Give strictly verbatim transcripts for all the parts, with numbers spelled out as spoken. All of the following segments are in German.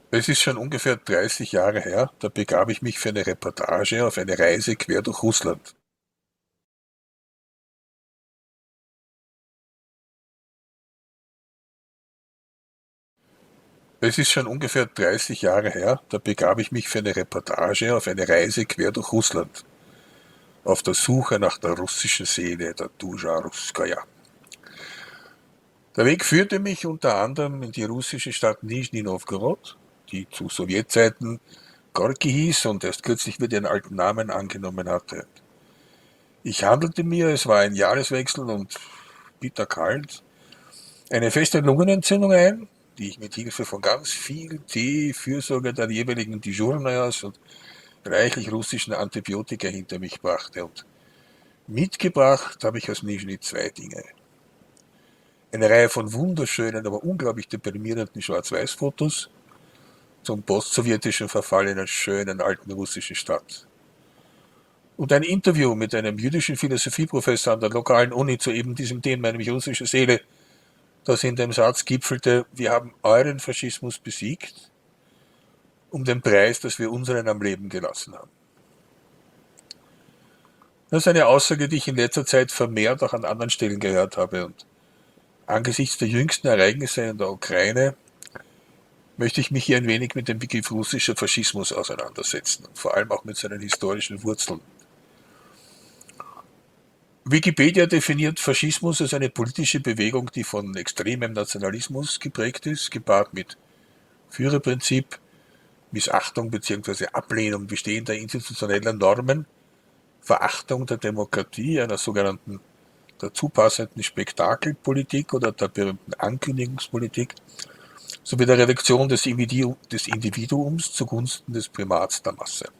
Es ist schon ungefähr dreißig Jahre her, da begab ich mich für eine Reportage auf eine Reise quer durch Russland. Es ist schon ungefähr dreißig Jahre her, da begab ich mich für eine Reportage auf eine Reise quer durch Russland, auf der Suche nach der russischen Seele, der Duscha Russkaja. Der Weg führte mich unter anderem in die russische Stadt Nischni Nowgorod, die zu Sowjetzeiten Gorki hieß und erst kürzlich wieder ihren alten Namen angenommen hatte. Ich handelte mir, es war ein Jahreswechsel und bitterkalt, eine feste Lungenentzündung ein, die ich mit Hilfe von ganz viel Tee, Fürsorge der jeweiligen Dежурныйs und reichlich russischen Antibiotika hinter mich brachte. Und mitgebracht habe ich aus Nischni zwei Dinge. Eine Reihe von wunderschönen, aber unglaublich deprimierenden Schwarz-Weiß-Fotos zum postsowjetischen Verfall einer schönen alten russischen Stadt. Und ein Interview mit einem jüdischen Philosophieprofessor an der lokalen Uni zu eben diesem Thema, nämlich russische Seele, das in dem Satz gipfelte: Wir haben euren Faschismus besiegt, um den Preis, dass wir unseren am Leben gelassen haben. Das ist eine Aussage, die ich in letzter Zeit vermehrt auch an anderen Stellen gehört habe. Und angesichts der jüngsten Ereignisse in der Ukraine möchte ich mich hier ein wenig mit dem Begriff russischer Faschismus auseinandersetzen und vor allem auch mit seinen historischen Wurzeln. Wikipedia definiert Faschismus als eine politische Bewegung, die von extremem Nationalismus geprägt ist, gepaart mit Führerprinzip, Missachtung bzw. Ablehnung bestehender institutioneller Normen, Verachtung der Demokratie, einer sogenannten dazu passenden Spektakelpolitik oder der berühmten Ankündigungspolitik, sowie der Reduktion des Individuums zugunsten des Primats der Masse.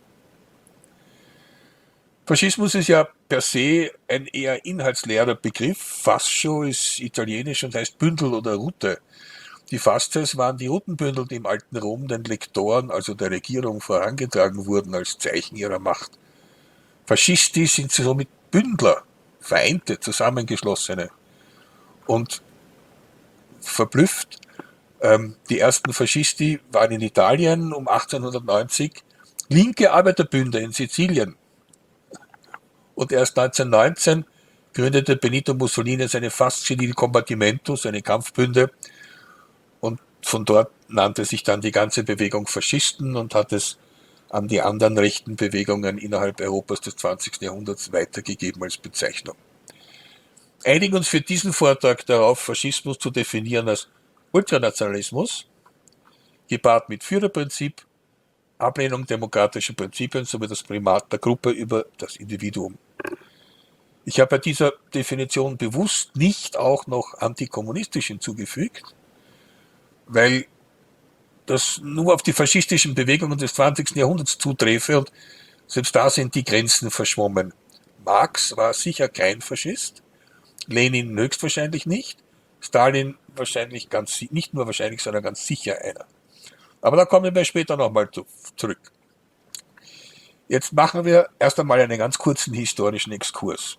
Faschismus ist ja per se ein eher inhaltsleerer Begriff. Fascio ist italienisch und heißt Bündel oder Route. Die Fasces waren die Routenbündel, die im alten Rom den Lektoren, also der Regierung, vorangetragen wurden als Zeichen ihrer Macht. Fascisti sind somit Bündler, Vereinte, Zusammengeschlossene. Und verblüfft, ähm, die ersten Fascisti waren in Italien um achtzehnhundertneunzig linke Arbeiterbünde in Sizilien. Und erst neunzehnhundertneunzehn gründete Benito Mussolini seine Fasci di Combattimento, seine Kampfbünde, und von dort nannte sich dann die ganze Bewegung Faschisten und hat es an die anderen rechten Bewegungen innerhalb Europas des zwanzigsten Jahrhunderts weitergegeben als Bezeichnung. Einigen uns für diesen Vortrag darauf, Faschismus zu definieren als Ultranationalismus, gepaart mit Führerprinzip, Ablehnung demokratischer Prinzipien sowie das Primat der Gruppe über das Individuum. Ich habe bei dieser Definition bewusst nicht auch noch antikommunistisch hinzugefügt, weil das nur auf die faschistischen Bewegungen des zwanzigsten Jahrhunderts zuträfe und selbst da sind die Grenzen verschwommen. Marx war sicher kein Faschist, Lenin höchstwahrscheinlich nicht, Stalin wahrscheinlich ganz, nicht nur wahrscheinlich, sondern ganz sicher einer. Aber da kommen wir später nochmal zurück. Jetzt machen wir erst einmal einen ganz kurzen historischen Exkurs,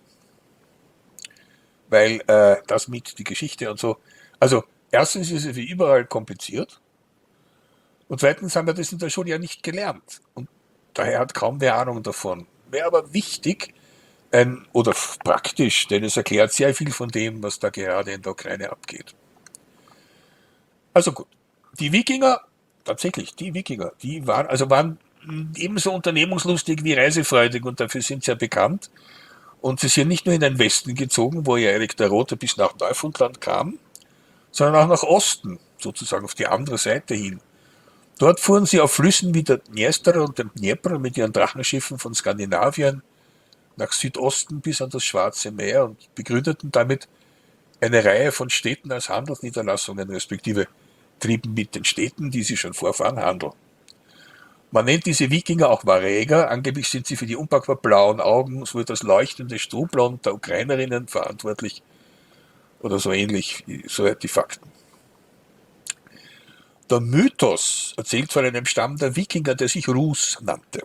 weil äh, das mit die Geschichte und so. Also erstens ist es wie überall kompliziert und zweitens haben wir das in der Schule ja nicht gelernt und daher hat kaum wer Ahnung davon. Wäre aber wichtig ein, oder praktisch, denn es erklärt sehr viel von dem, was da gerade in der Ukraine abgeht. Also gut, die Wikinger, tatsächlich, die Wikinger, die waren, also waren ebenso unternehmungslustig wie reisefreudig und dafür sind sie ja bekannt. Und sie sind nicht nur in den Westen gezogen, wo ja Erik der Rote bis nach Neufundland kam, sondern auch nach Osten, sozusagen auf die andere Seite hin. Dort fuhren sie auf Flüssen wie der Dniester und dem Dnepr mit ihren Drachenschiffen von Skandinavien nach Südosten bis an das Schwarze Meer und begründeten damit eine Reihe von Städten als Handelsniederlassungen, respektive trieben mit den Städten, die sie schon vorfahren, Handel. Man nennt diese Wikinger auch Varäger, angeblich sind sie für die unpackbar blauen Augen sowie das leuchtende Strohblond der Ukrainerinnen verantwortlich oder so ähnlich, soweit die Fakten. Der Mythos erzählt von einem Stamm der Wikinger, der sich Rus nannte.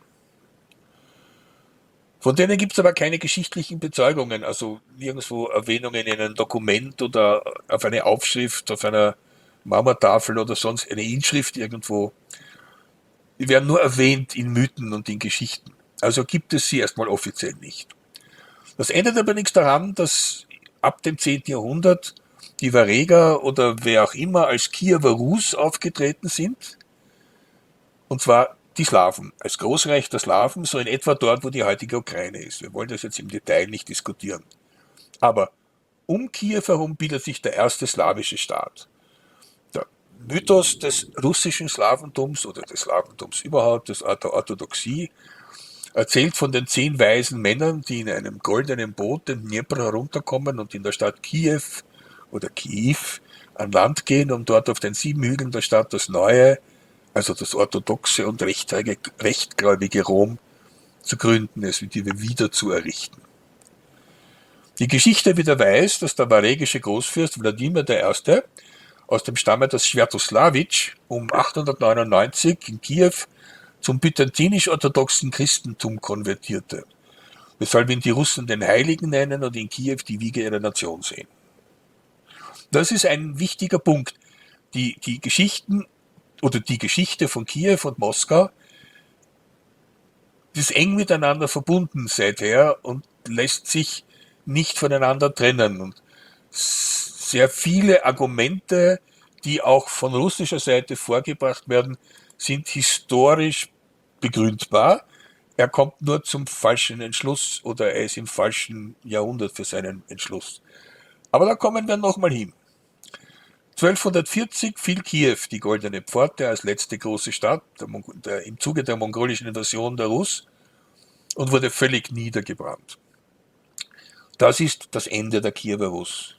Von denen gibt es aber keine geschichtlichen Bezeugungen, also nirgendwo Erwähnungen in einem Dokument oder auf eine Aufschrift auf einer Marmortafel oder sonst eine Inschrift irgendwo. Die werden nur erwähnt in Mythen und in Geschichten. Also gibt es sie erstmal offiziell nicht. Das ändert aber nichts daran, dass ab dem zehnten Jahrhundert die Vareger oder wer auch immer als Kiewer Rus aufgetreten sind. Und zwar die Slawen, als Großreich der Slawen, so in etwa dort, wo die heutige Ukraine ist. Wir wollen das jetzt im Detail nicht diskutieren. Aber um Kiew herum bildet sich der erste slawische Staat. Der Mythos des russischen Slawentums oder des Slawentums überhaupt, des der Orthodoxie, erzählt von den zehn weisen Männern, die in einem goldenen Boot den Dnepr herunterkommen und in der Stadt Kiew oder Kiew an Land gehen, um dort auf den sieben Hügeln der Stadt das neue, also das orthodoxe und rechtgläubige Rom zu gründen, es wieder zu errichten. Die Geschichte wieder weiß, dass der varegische Großfürst Wladimir der Erste aus dem Stamme des Schwertoslawitsch um achthundertneunundneunzig in Kiew zum byzantinisch-orthodoxen Christentum konvertierte, weshalb ihn die Russen den Heiligen nennen und in Kiew die Wiege ihrer Nation sehen. Das ist ein wichtiger Punkt. Die, die Geschichten oder die Geschichte von Kiew und Moskau ist eng miteinander verbunden seither und lässt sich nicht voneinander trennen. Und sehr viele Argumente, die auch von russischer Seite vorgebracht werden, sind historisch begründbar. Er kommt nur zum falschen Entschluss oder er ist im falschen Jahrhundert für seinen Entschluss. Aber da kommen wir nochmal hin. zwölfhundertvierzig fiel Kiew, die Goldene Pforte, als letzte große Stadt der, der, im Zuge der mongolischen Invasion der Rus und wurde völlig niedergebrannt. Das ist das Ende der Kiewer Rus.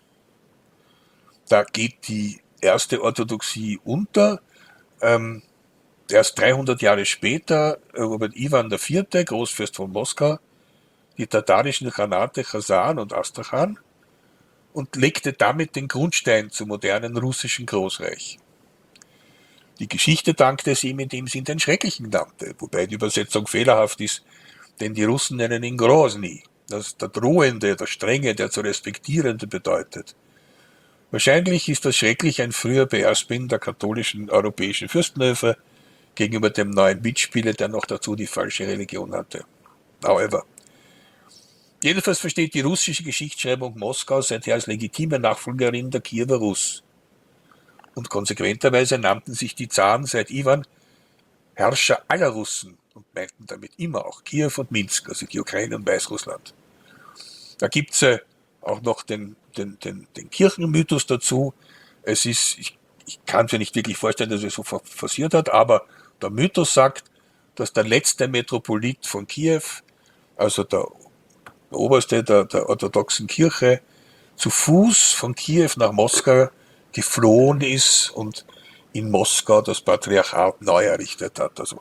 Da geht die erste Orthodoxie unter. Ähm, erst dreihundert Jahre später erobert Iwan der Vierte, Großfürst von Moskau, die tatarischen Khanate Chasan und Astrachan und legte damit den Grundstein zum modernen russischen Großreich. Die Geschichte dankte es ihm, indem sie ihn den Schrecklichen nannte, wobei die Übersetzung fehlerhaft ist, denn die Russen nennen ihn Grozny, das der Drohende, der Strenge, der zu Respektierende bedeutet. Wahrscheinlich ist das Schrecklich ein früher Beerspin der katholischen europäischen Fürstenhöfe gegenüber dem neuen Mitspieler, der noch dazu die falsche Religion hatte. However. Jedenfalls versteht die russische Geschichtsschreibung Moskau seither als legitime Nachfolgerin der Kiewer Rus. Und konsequenterweise nannten sich die Zaren seit Iwan Herrscher aller Russen und meinten damit immer auch Kiew und Minsk, also die Ukraine und Weißrussland. Da gibt es äh, auch noch den, den, den, den Kirchenmythos dazu. Es ist, ich, ich kann es mir nicht wirklich vorstellen, dass es so passiert hat, aber der Mythos sagt, dass der letzte Metropolit von Kiew, also der Oberste der, der orthodoxen Kirche, zu Fuß von Kiew nach Moskau geflohen ist und in Moskau das Patriarchat neu errichtet hat. Also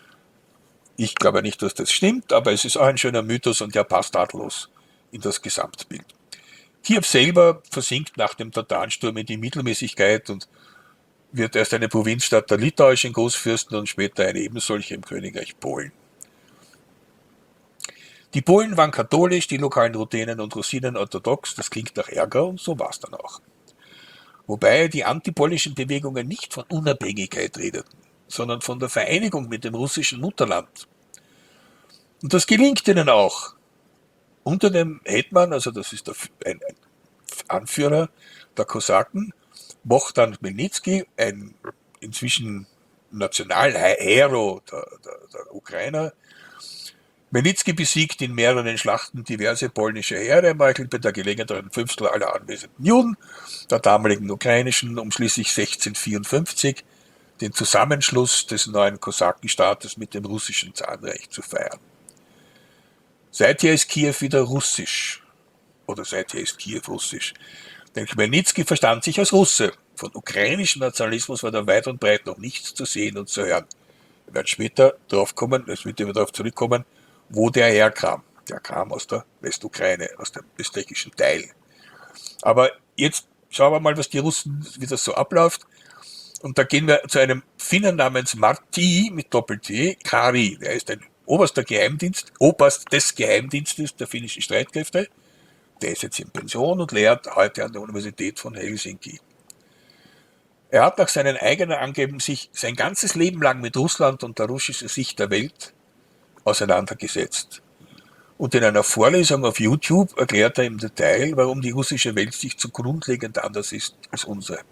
ich glaube nicht, dass das stimmt, aber es ist auch ein schöner Mythos und der passt nahtlos in das Gesamtbild. Kiew selber versinkt nach dem Tataransturm in die Mittelmäßigkeit und wird erst eine Provinzstadt der litauischen Großfürsten und später eine ebensolche im Königreich Polen. Die Polen waren katholisch, die lokalen Ruthenen und Russinen orthodox, das klingt nach Ärger und so war es dann auch. Wobei die antipolischen Bewegungen nicht von Unabhängigkeit redeten, sondern von der Vereinigung mit dem russischen Mutterland. Und das gelingt ihnen auch. Unter dem Hetman, also das ist der, ein, ein Anführer der Kosaken, Bohdan Chmelnyzkyj, ein inzwischen Nationalhero der, der, der Ukrainer. Chmelnyzkyj besiegt in mehreren Schlachten diverse polnische Heere, meuchelt bei der Gelegenheit ein Fünftel aller anwesenden Juden der damaligen ukrainischen, um schließlich sechzehnhundertvierundfünfzig den Zusammenschluss des neuen Kosakenstaates mit dem russischen Zarenreich zu feiern. Seither ist Kiew wieder russisch. Oder seither ist Kiew russisch. Denn Chmelnyzkyj verstand sich als Russe. Von ukrainischem Nationalismus war da weit und breit noch nichts zu sehen und zu hören. Wir werden später darauf kommen, es wird immer darauf zurückkommen, wo der herkam. Der kam aus der Westukraine, aus dem österreichischen Teil. Aber jetzt schauen wir mal, was die Russen, wie das so abläuft. Und da gehen wir zu einem Finnen namens Martti mit Doppel-T, Kari. Der ist ein oberster Geheimdienst, Oberst des Geheimdienstes der finnischen Streitkräfte. Der ist jetzt in Pension und lehrt heute an der Universität von Helsinki. Er hat nach seinen eigenen Angeben sich sein ganzes Leben lang mit Russland und der russischen Sicht der Welt auseinandergesetzt. Und in einer Vorlesung auf YouTube erklärt er im Detail, warum die russische Weltsicht so grundlegend anders ist als unsere.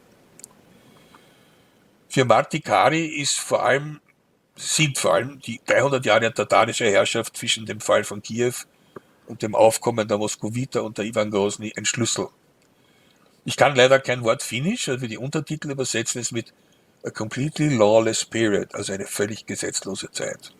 Für Martti Kari ist vor allem, sind vor allem die dreihundert Jahre tatarische Herrschaft zwischen dem Fall von Kiew und dem Aufkommen der Moskowiter unter Ivan Grosny ein Schlüssel. Ich kann leider kein Wort Finnisch, also die Untertitel übersetzen es mit A Completely Lawless Period, also eine völlig gesetzlose Zeit.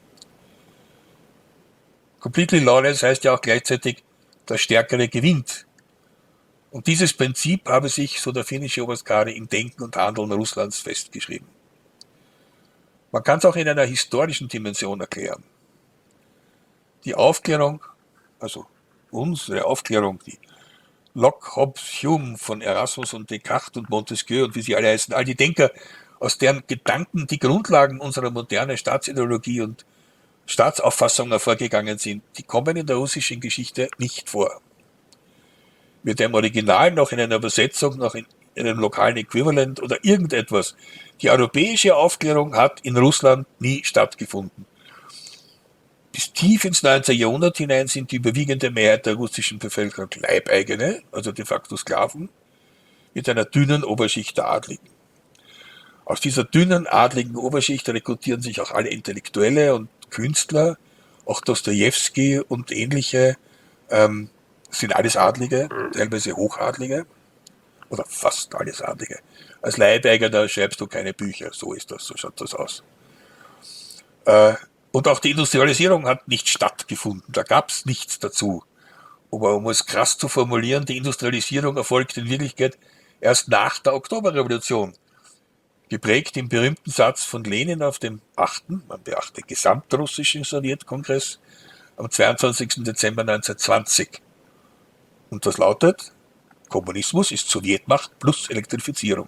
Completely Lawless heißt ja auch gleichzeitig, der Stärkere gewinnt. Und dieses Prinzip habe sich, so der finnische Oberst Kari, im Denken und Handeln Russlands festgeschrieben. Man kann es auch in einer historischen Dimension erklären. Die Aufklärung, also unsere Aufklärung, die Locke, Hobbes, Hume von Erasmus und Descartes und Montesquieu und wie sie alle heißen, all die Denker, aus deren Gedanken die Grundlagen unserer modernen Staatsideologie und Staatsauffassung hervorgegangen sind, die kommen in der russischen Geschichte nicht vor. Weder im Original noch in einer Übersetzung, noch in einem lokalen Äquivalent oder irgendetwas. Die europäische Aufklärung hat in Russland nie stattgefunden. Bis tief ins neunzehnte Jahrhundert hinein sind die überwiegende Mehrheit der russischen Bevölkerung Leibeigene, also de facto Sklaven, mit einer dünnen Oberschicht der Adligen. Aus dieser dünnen adligen Oberschicht rekrutieren sich auch alle Intellektuelle und Künstler, auch Dostojewski und ähnliche, ähm, sind alles Adlige, teilweise Hochadlige, oder fast alles Adlige. Als Leibeigener schreibst du keine Bücher, so ist das, so schaut das aus. Äh, und auch die Industrialisierung hat nicht stattgefunden, da gab es nichts dazu. Aber um es krass zu formulieren, die Industrialisierung erfolgt in Wirklichkeit erst nach der Oktoberrevolution. Geprägt im berühmten Satz von Lenin auf dem achten, man beachte gesamtrussischen Sowjetkongress, am zweiundzwanzigsten Dezember neunzehnhundertzwanzig. Und das lautet, Kommunismus ist Sowjetmacht plus Elektrifizierung.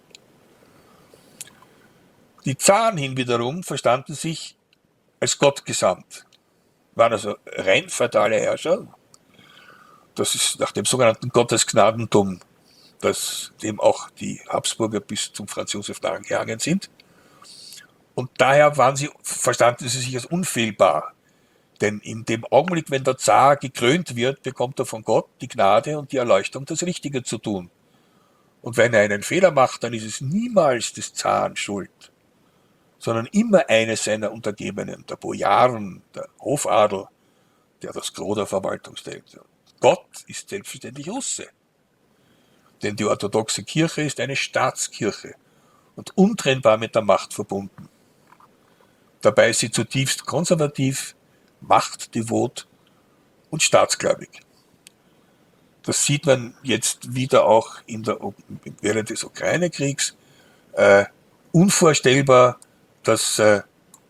Die Zaren hin wiederum verstanden sich als Gott gesandt, waren also rein feudale Herrscher. Das ist nach dem sogenannten Gottesgnadentum, das dem auch die Habsburger bis zum Franz Josef nachgehangen sind. Und daher waren sie, verstanden sie sich als unfehlbar. Denn in dem Augenblick, wenn der Zar gekrönt wird, bekommt er von Gott die Gnade und die Erleuchtung, das Richtige zu tun. Und wenn er einen Fehler macht, dann ist es niemals des Zaren Schuld, sondern immer eines seiner Untergebenen, der Bojaren, der Hofadel, der das Gros der Verwaltung stellt. Gott ist selbstverständlich Russe. Denn die orthodoxe Kirche ist eine Staatskirche und untrennbar mit der Macht verbunden. Dabei ist sie zutiefst konservativ, machtdevot und staatsgläubig. Das sieht man jetzt wieder auch in der, während des Ukraine-Kriegs. Äh, unvorstellbar, dass äh,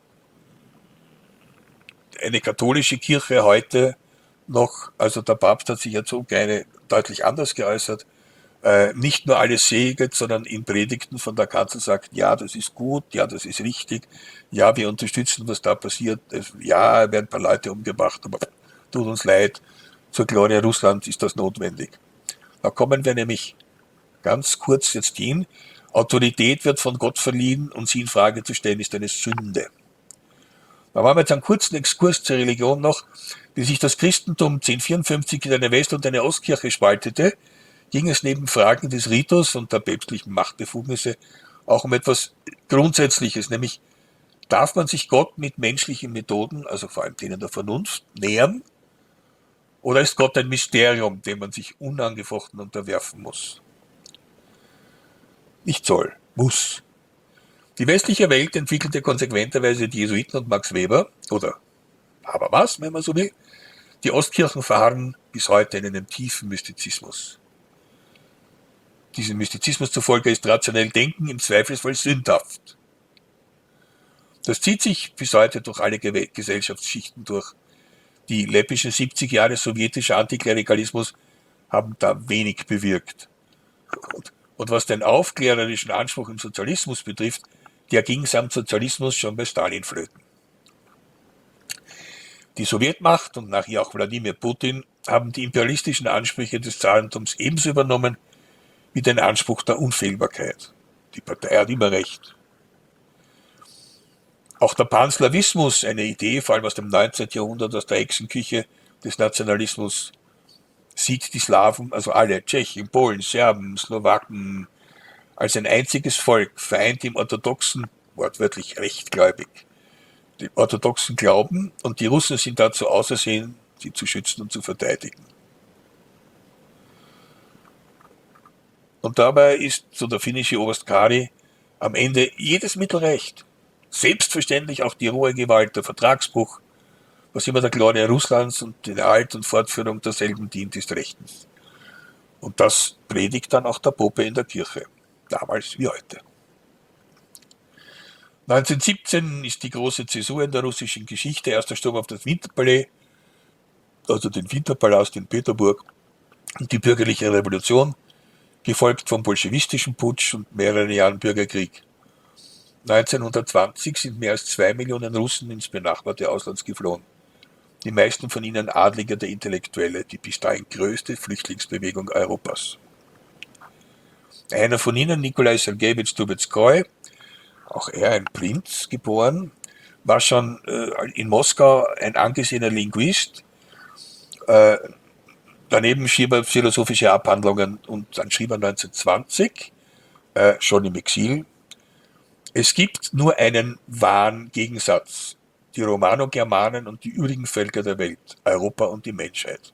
eine katholische Kirche heute noch, also der Papst hat sich ja zur Ukraine deutlich anders geäußert, äh, nicht nur alles segnet, sondern in Predigten von der Kanzel sagt, ja, das ist gut, ja, das ist richtig, ja, wir unterstützen, was da passiert, es, ja, werden ein paar Leute umgebracht, aber tut uns leid, zur Glorie Russlands ist das notwendig. Da kommen wir nämlich ganz kurz jetzt hin, Autorität wird von Gott verliehen und sie in Frage zu stellen, ist eine Sünde. Da machen wir jetzt einen kurzen Exkurs zur Religion noch. Wie sich das Christentum zehnhundertvierundfünfzig in eine West- und eine Ostkirche spaltete, ging es neben Fragen des Ritus und der päpstlichen Machtbefugnisse auch um etwas Grundsätzliches, nämlich darf man sich Gott mit menschlichen Methoden, also vor allem denen der Vernunft, nähern, oder ist Gott ein Mysterium, dem man sich unangefochten unterwerfen muss? Nicht soll, muss. Die westliche Welt entwickelte konsequenterweise die Jesuiten und Max Weber, oder aber was, wenn man so will. Die Ostkirchen verharren bis heute in einem tiefen Mystizismus. Diesem Mystizismus zufolge ist rationell Denken im Zweifelsfall sündhaft. Das zieht sich bis heute durch alle Gesellschaftsschichten durch. Die läppischen siebzig Jahre sowjetischer Antiklerikalismus haben da wenig bewirkt. Und, und was den aufklärerischen Anspruch im Sozialismus betrifft, der ging samt Sozialismus schon bei Stalin flöten. Die Sowjetmacht und nach ihr auch Wladimir Putin haben die imperialistischen Ansprüche des Zarentums ebenso übernommen wie den Anspruch der Unfehlbarkeit. Die Partei hat immer recht. Auch der Panslawismus, eine Idee, vor allem aus dem neunzehnten Jahrhundert, aus der Hexenküche des Nationalismus, sieht die Slawen, also alle, Tschechen, Polen, Serben, Slowaken, als ein einziges Volk, vereint im orthodoxen, wortwörtlich rechtgläubig, dem orthodoxen Glauben, und die Russen sind dazu ausersehen, sie zu schützen und zu verteidigen. Und dabei ist, so der finnische Oberst Kari, am Ende jedes Mittel recht. Selbstverständlich auch die rohe Gewalt, der Vertragsbruch, was immer der Glorie Russlands und der Erhalt und Fortführung derselben dient, ist rechtens. Und das predigt dann auch der Pope in der Kirche, damals wie heute. neunzehnhundertsiebzehn ist die große Zäsur in der russischen Geschichte, erster Sturm auf das Winterpalais, also den Winterpalast in Peterburg, und die bürgerliche Revolution, gefolgt vom bolschewistischen Putsch und mehreren Jahren Bürgerkrieg. neunzehnhundertzwanzig sind mehr als zwei Millionen Russen ins benachbarte Ausland geflohen. Die meisten von ihnen Adlige der Intellektuelle, die bis dahin größte Flüchtlingsbewegung Europas. Einer von ihnen, Nikolai Sergejewitsch Trubezkoi, auch er ein Prinz geboren, war schon äh, in Moskau ein angesehener Linguist. Äh, daneben schrieb er philosophische Abhandlungen und dann schrieb er neunzehnhundertzwanzig, äh, schon im Exil: Es gibt nur einen wahren Gegensatz: die Romano-Germanen und die übrigen Völker der Welt, Europa und die Menschheit.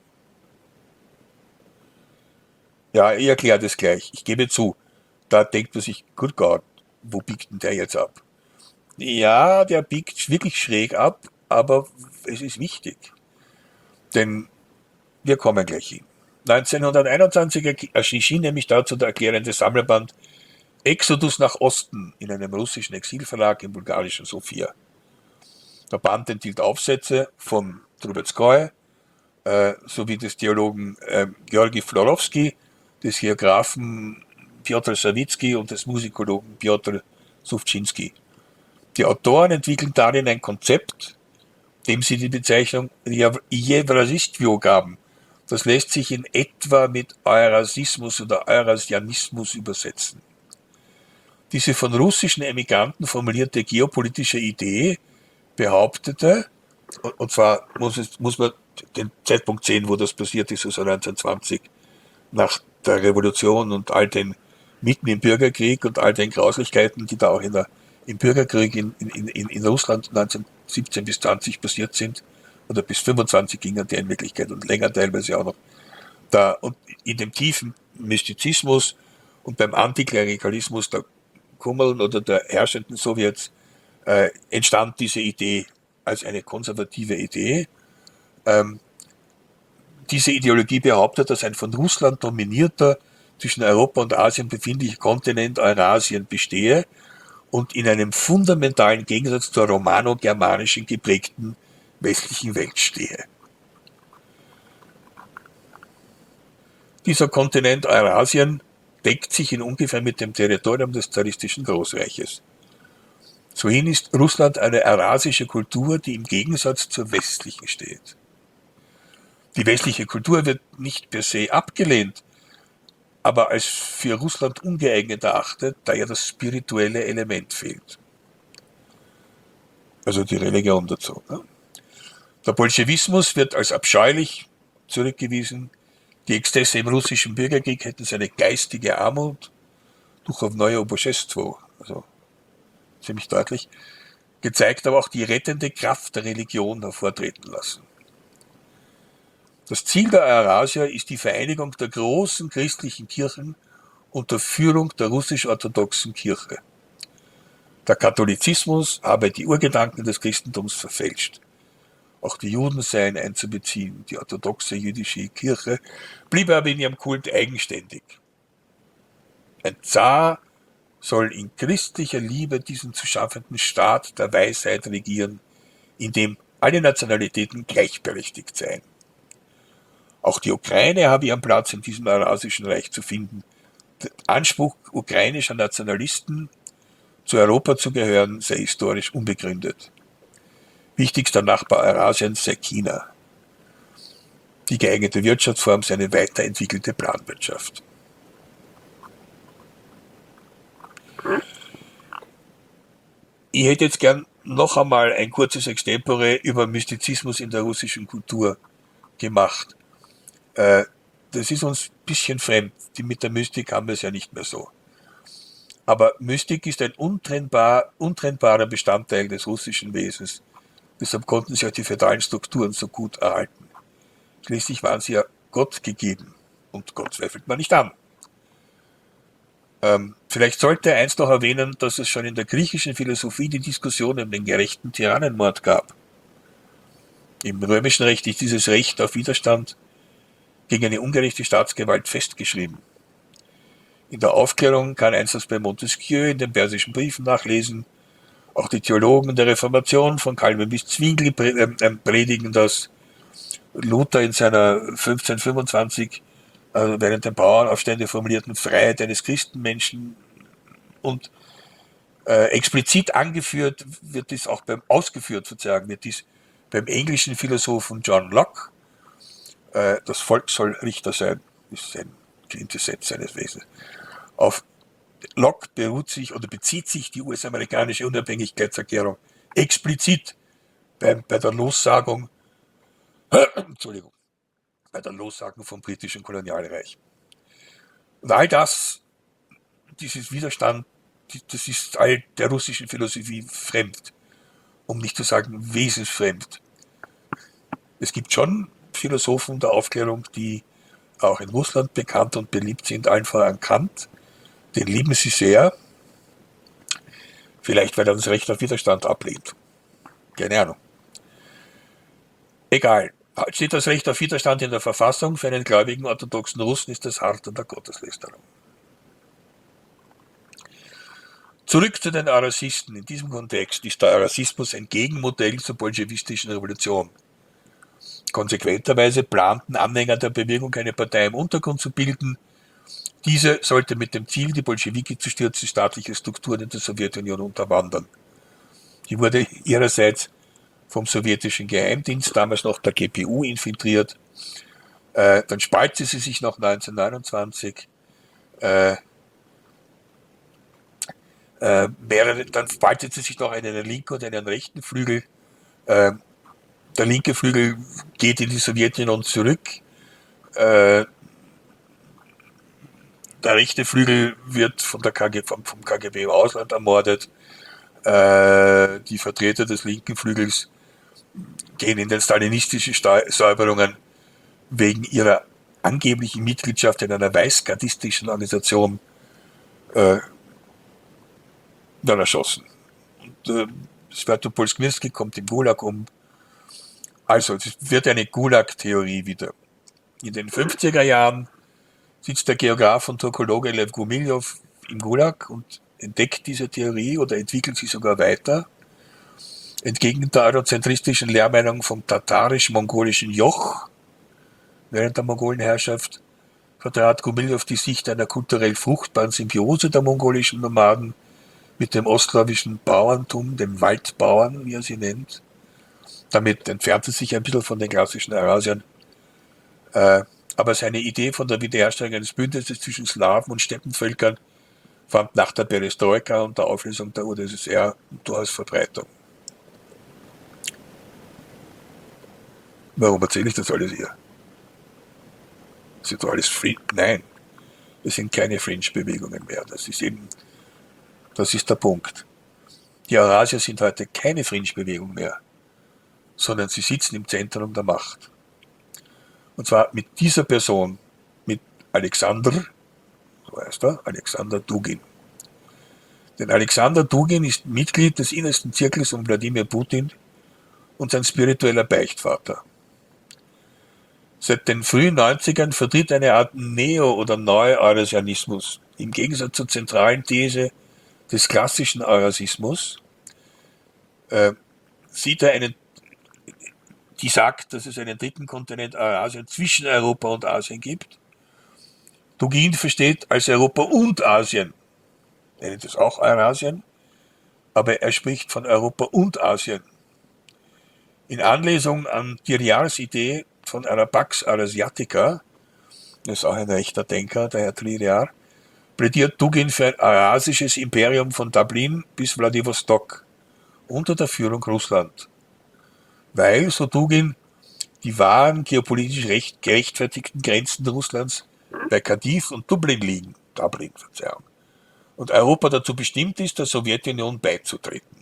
Ja, ich erkläre das gleich. Ich gebe zu, da denkt man sich, good God, wo biegt denn der jetzt ab? Ja, der biegt wirklich schräg ab, aber es ist wichtig. Denn wir kommen gleich hin. neunzehnhunderteinundzwanzig erschien nämlich dazu der erklärende Sammelband Exodus nach Osten in einem russischen Exilverlag im bulgarischen Sofia. Der Band enthielt Aufsätze von Trubezkoi äh, sowie des Theologen äh, Georgi Florowski, des Geographen Piotr Sawicki und des Musikologen Piotr Suwczynski. Die Autoren entwickeln darin ein Konzept, dem sie die Bezeichnung Jewrazistwo gaben. Das lässt sich in etwa mit Eurasismus oder Eurasianismus übersetzen. Diese von russischen Emigranten formulierte geopolitische Idee behauptete, und zwar muss, es, muss man den Zeitpunkt sehen, wo das passiert ist, also neunzehnhundertzwanzig, nach der Revolution und all den, mitten im Bürgerkrieg und all den Grauslichkeiten, die da auch in der, im Bürgerkrieg in, in, in, in Russland neunzehnhundertsiebzehn bis zwanzig passiert sind, oder bis fünfundzwanzig gingen die in Wirklichkeit und länger teilweise auch noch, da, und in dem tiefen Mystizismus und beim Antiklerikalismus der Kummeln oder der herrschenden Sowjets äh, entstand diese Idee als eine konservative Idee. Ähm, diese Ideologie behauptet, dass ein von Russland dominierter, zwischen Europa und Asien befindlicher Kontinent Eurasien bestehe und in einem fundamentalen Gegensatz zur romano-germanischen geprägten westlichen Welt stehe. Dieser Kontinent Eurasien deckt sich in ungefähr mit dem Territorium des zaristischen Großreiches. Sohin ist Russland eine eurasische Kultur, die im Gegensatz zur westlichen steht. Die westliche Kultur wird nicht per se abgelehnt, aber als für Russland ungeeignet erachtet, da ja das spirituelle Element fehlt. Also die Religion dazu. Ne? Der Bolschewismus wird als abscheulich zurückgewiesen. Die Exzesse im russischen Bürgerkrieg hätten seine geistige Armut, Duchovnoje Oboschestwo, also ziemlich deutlich, gezeigt, aber auch die rettende Kraft der Religion hervortreten lassen. Das Ziel der Eurasier ist die Vereinigung der großen christlichen Kirchen unter Führung der russisch-orthodoxen Kirche. Der Katholizismus habe die Urgedanken des Christentums verfälscht. Auch die Juden seien einzubeziehen. Die orthodoxe jüdische Kirche bliebe aber in ihrem Kult eigenständig. Ein Zar soll in christlicher Liebe diesen zu schaffenden Staat der Weisheit regieren, in dem alle Nationalitäten gleichberechtigt seien. Auch die Ukraine habe ihren Platz in diesem Eurasischen Reich zu finden. Der Anspruch ukrainischer Nationalisten, zu Europa zu gehören, sei historisch unbegründet. Wichtigster Nachbar Eurasiens sei China. Die geeignete Wirtschaftsform sei eine weiterentwickelte Planwirtschaft. Ich hätte jetzt gern noch einmal ein kurzes Extempore über Mystizismus in der russischen Kultur gemacht. Äh, das ist uns ein bisschen fremd. Die, mit der Mystik haben wir es ja nicht mehr so. Aber Mystik ist ein untrennbar, untrennbarer Bestandteil des russischen Wesens. Deshalb konnten sich auch die feudalen Strukturen so gut erhalten. Schließlich waren sie ja Gott gegeben. Und Gott zweifelt man nicht an. Ähm, vielleicht sollte er eins noch erwähnen, dass es schon in der griechischen Philosophie die Diskussion um den gerechten Tyrannenmord gab. Im römischen Recht ist dieses Recht auf Widerstand gegen eine ungerechte Staatsgewalt festgeschrieben. In der Aufklärung kann eins das bei Montesquieu in den persischen Briefen nachlesen. Auch die Theologen der Reformation von Calvin bis Zwingli predigen das. Luther in seiner fünfzehnhundertfünfundzwanzig äh, während der Bauernaufstände formulierten Freiheit eines Christenmenschen und äh, explizit angeführt wird dies auch beim ausgeführt sozusagen wird dies beim englischen Philosophen John Locke. Äh, das Volk soll Richter sein, ist ein Quintessenz seines Wesens. Auf Locke beruht sich oder bezieht sich die U S-amerikanische Unabhängigkeitserklärung explizit beim, bei der Lossagung Entschuldigung, bei der Lossagung vom britischen Kolonialreich. Und all das, dieses Widerstand, das ist all der russischen Philosophie fremd, um nicht zu sagen wesensfremd. Es gibt schon Philosophen der Aufklärung, die auch in Russland bekannt und beliebt sind, allen voran Kant. Den lieben sie sehr, vielleicht weil er das Recht auf Widerstand ablehnt. Keine Ahnung. Egal. Steht das Recht auf Widerstand in der Verfassung, für einen gläubigen orthodoxen Russen ist das hart an der Gotteslästerung. Zurück zu den Arasisten. In diesem Kontext ist der Arasismus ein Gegenmodell zur bolschewistischen Revolution. Konsequenterweise planten Anhänger der Bewegung eine Partei im Untergrund zu bilden. Diese sollte mit dem Ziel, die Bolschewiki zu stürzen, staatliche Strukturen in der Sowjetunion unterwandern. Die wurde ihrerseits vom sowjetischen Geheimdienst, damals noch der G P U, infiltriert. Äh, dann spaltete sie sich noch neunzehnhundertneunundzwanzig. Äh, äh, mehrere, dann spaltete sie sich noch in einen linken und einen rechten Flügel. Äh, der linke Flügel geht in die Sowjetunion zurück. Äh, der rechte Flügel wird von der K G, vom, vom K G B im Ausland ermordet. Äh, die Vertreter des linken Flügels gehen in den stalinistischen Säuberungen wegen ihrer angeblichen Mitgliedschaft in einer weißgardistischen Organisation äh, dann erschossen. Und, äh, Svятopolsk-Mirski kommt im Gulag um. Also, es wird eine Gulag-Theorie wieder. In den fünfziger Jahren sitzt der Geograf und Turkologe Lew Gumilev im Gulag und entdeckt diese Theorie oder entwickelt sie sogar weiter. Entgegen der eurozentristischen Lehrmeinung vom tatarisch-mongolischen Joch während der Mongolenherrschaft vertrat Gumilev die Sicht einer kulturell fruchtbaren Symbiose der mongolischen Nomaden mit dem ostslawischen Bauerntum, dem Waldbauern, wie er sie nennt. Damit entfernt er sich ein bisschen von den klassischen Eurasiern. Äh, aber seine Idee von der Wiederherstellung eines Bündnisses zwischen Slawen und Steppenvölkern fand nach der Perestroika und der Auflösung der U d S S R durchaus Verbreitung. Warum erzähle ich das alles hier? Das ist doch alles Fringe. Nein, das sind keine Fringe-Bewegungen mehr. Das ist eben, das ist der Punkt. Die Eurasier sind heute keine Fringe-Bewegung mehr, sondern sie sitzen im Zentrum der Macht. Und zwar mit dieser Person, mit Alexander, so heißt er, Alexander Dugin. Denn Alexander Dugin ist Mitglied des innersten Zirkels um Wladimir Putin und sein spiritueller Beichtvater. Seit den frühen neunzigern vertritt eine Art Neo- oder Neu-Eurasianismus im Gegensatz zur zentralen These des klassischen Eurasismus, äh, sieht er einen, die sagt, dass es einen dritten Kontinent Eurasien zwischen Europa und Asien gibt. Dugin versteht als Europa und Asien, er nennt es auch Eurasien, aber er spricht von Europa und Asien. In Anlehnung an Diriars Idee von einer Pax Eurasiatica, das ist auch ein rechter Denker, der Herr Diriar, plädiert Dugin für ein eurasisches Imperium von Dublin bis Wladiwostok unter der Führung Russland, weil, so Dugin, die wahren geopolitisch recht, gerechtfertigten Grenzen Russlands bei Kadiw und Dublin liegen, Dublin, Verzeihung, und Europa dazu bestimmt ist, der Sowjetunion beizutreten.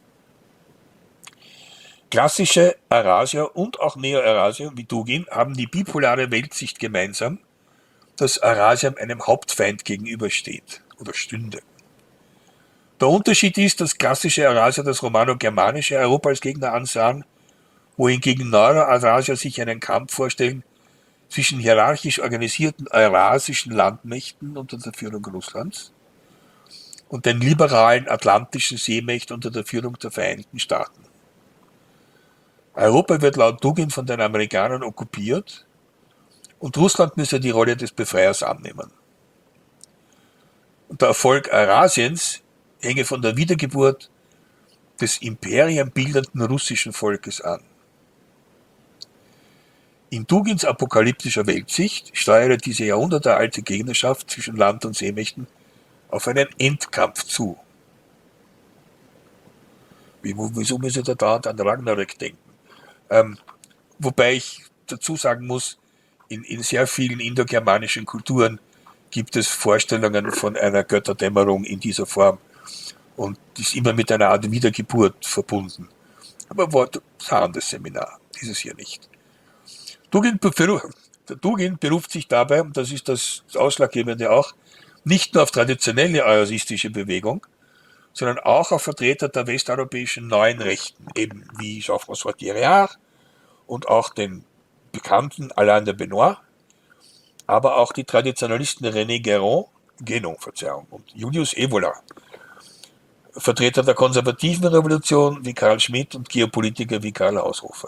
Klassische Eurasier und auch Neo-Eurasier wie Dugin haben die bipolare Weltsicht gemeinsam, dass Eurasien einem Hauptfeind gegenübersteht oder stünde. Der Unterschied ist, dass klassische Eurasier das romano-germanische Europa als Gegner ansahen, wohingegen Neo-Eurasier sich einen Kampf vorstellen zwischen hierarchisch organisierten eurasischen Landmächten unter der Führung Russlands und den liberalen atlantischen Seemächten unter der Führung der Vereinigten Staaten. Europa wird laut Dugin von den Amerikanern okkupiert und Russland müsse die Rolle des Befreiers annehmen. Und der Erfolg Eurasiens hänge von der Wiedergeburt des imperienbildenden russischen Volkes an. In Dugins apokalyptischer Weltsicht steuere diese jahrhundertealte Gegnerschaft zwischen Land- und Seemächten auf einen Endkampf zu. Wieso muss ich da dauernd an Ragnarök denken? Ähm, wobei ich dazu sagen muss, in, in sehr vielen indogermanischen Kulturen gibt es Vorstellungen von einer Götterdämmerung in dieser Form und die ist immer mit einer Art Wiedergeburt verbunden. Aber war das ein anderes Seminar, dieses hier nicht. Dugin, der Dugin beruft sich dabei, und das ist das Ausschlaggebende auch, nicht nur auf traditionelle eurasistische Bewegung, sondern auch auf Vertreter der westeuropäischen neuen Rechten, eben wie Jean-François Thiriard und auch den bekannten Alain de Benoit, aber auch die Traditionalisten René Guénon, Guénon, Verzeihung, und Julius Evola, Vertreter der konservativen Revolution wie Karl Schmitt und Geopolitiker wie Karl Haushofer.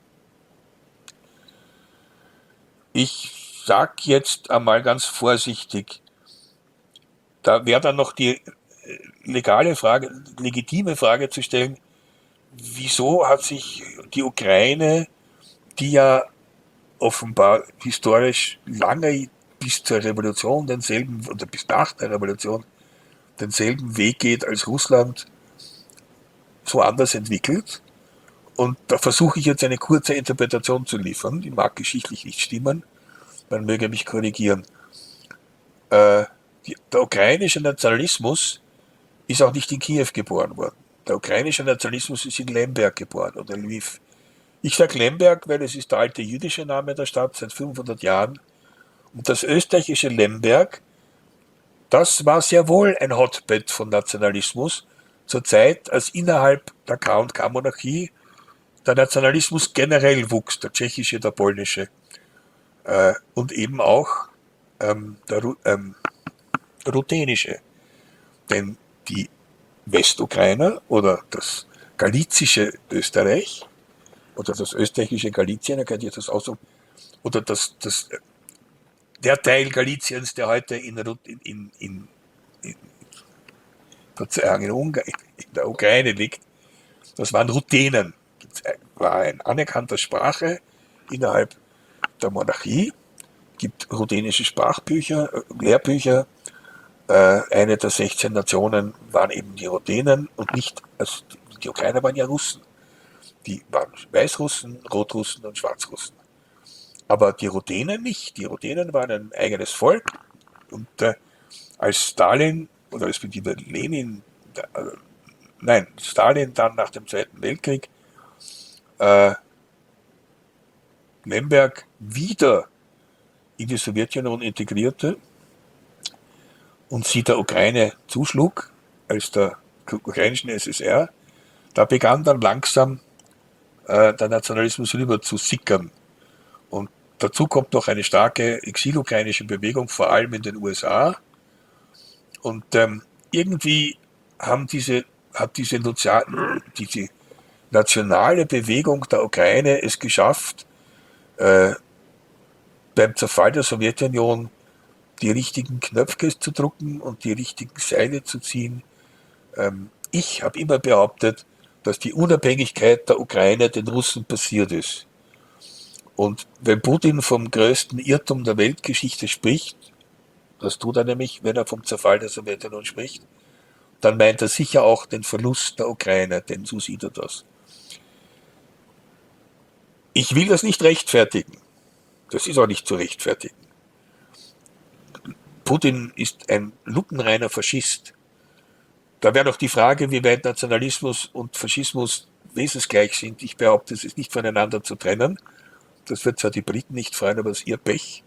Ich sage jetzt einmal ganz vorsichtig, da wäre dann noch die legale Frage, legitime Frage zu stellen, wieso hat sich die Ukraine, die ja offenbar historisch lange bis zur Revolution denselben, oder bis nach der Revolution denselben Weg geht als Russland, so anders entwickelt. Und da versuche ich jetzt eine kurze Interpretation zu liefern, die mag geschichtlich nicht stimmen, man möge mich korrigieren. Äh, die, der ukrainische Nationalismus ist auch nicht in Kiew geboren worden. Der ukrainische Nationalismus ist in Lemberg geboren oder Lviv. Ich sage Lemberg, weil es ist der alte jüdische Name der Stadt seit fünfhundert Jahren. Und das österreichische Lemberg, das war sehr wohl ein Hotbed von Nationalismus zur Zeit, als innerhalb der K und K-Monarchie der Nationalismus generell wuchs, der tschechische, der polnische äh, und eben auch ähm, der ähm, ruthenische. Denn die Westukrainer oder das galizische Österreich oder das österreichische Galizien, da könnt ihr das auch so, oder das, das, der Teil Galiciens, der heute in, in, in, in, in, in, Ungarn, in der Ukraine liegt, das waren Ruthenen. Das war eine anerkannte Sprache innerhalb der Monarchie. Es gibt ruthenische Sprachbücher, Lehrbücher. Eine der sechzehn Nationen waren eben die Ruthenen und nicht, also die Ukrainer waren ja Russen. Die waren Weißrussen, Rotrussen und Schwarzrussen. Aber die Ruthenen nicht. Die Ruthenen waren ein eigenes Volk. Und äh, als Stalin, oder respektive Lenin, äh, nein, Stalin dann nach dem Zweiten Weltkrieg äh, Lemberg wieder in die Sowjetunion integrierte und sie der Ukraine zuschlug, als der ukrainischen S S R, da begann dann langsam äh, der Nationalismus rüber zu sickern. Und dazu kommt noch eine starke exilukrainische Bewegung, vor allem in den U S A. Und ähm, irgendwie haben diese, hat diese, Nuzia- diese nationale Bewegung der Ukraine es geschafft, äh, beim Zerfall der Sowjetunion die richtigen Knöpfe zu drücken und die richtigen Seile zu ziehen. Ähm, ich habe immer behauptet, dass die Unabhängigkeit der Ukraine den Russen passiert ist. Und wenn Putin vom größten Irrtum der Weltgeschichte spricht, Das tut er nämlich, wenn er vom Zerfall der Sowjetunion spricht. Dann meint er sicher auch den Verlust der Ukraine, denn so sieht er das. Ich will das nicht rechtfertigen. Das ist auch nicht zu rechtfertigen. Putin ist ein lupenreiner Faschist. Da wäre noch die Frage, wie weit Nationalismus und Faschismus wesensgleich sind. Ich behaupte, es ist nicht voneinander zu trennen. Das wird zwar die Briten nicht freuen, aber es ist ihr Pech.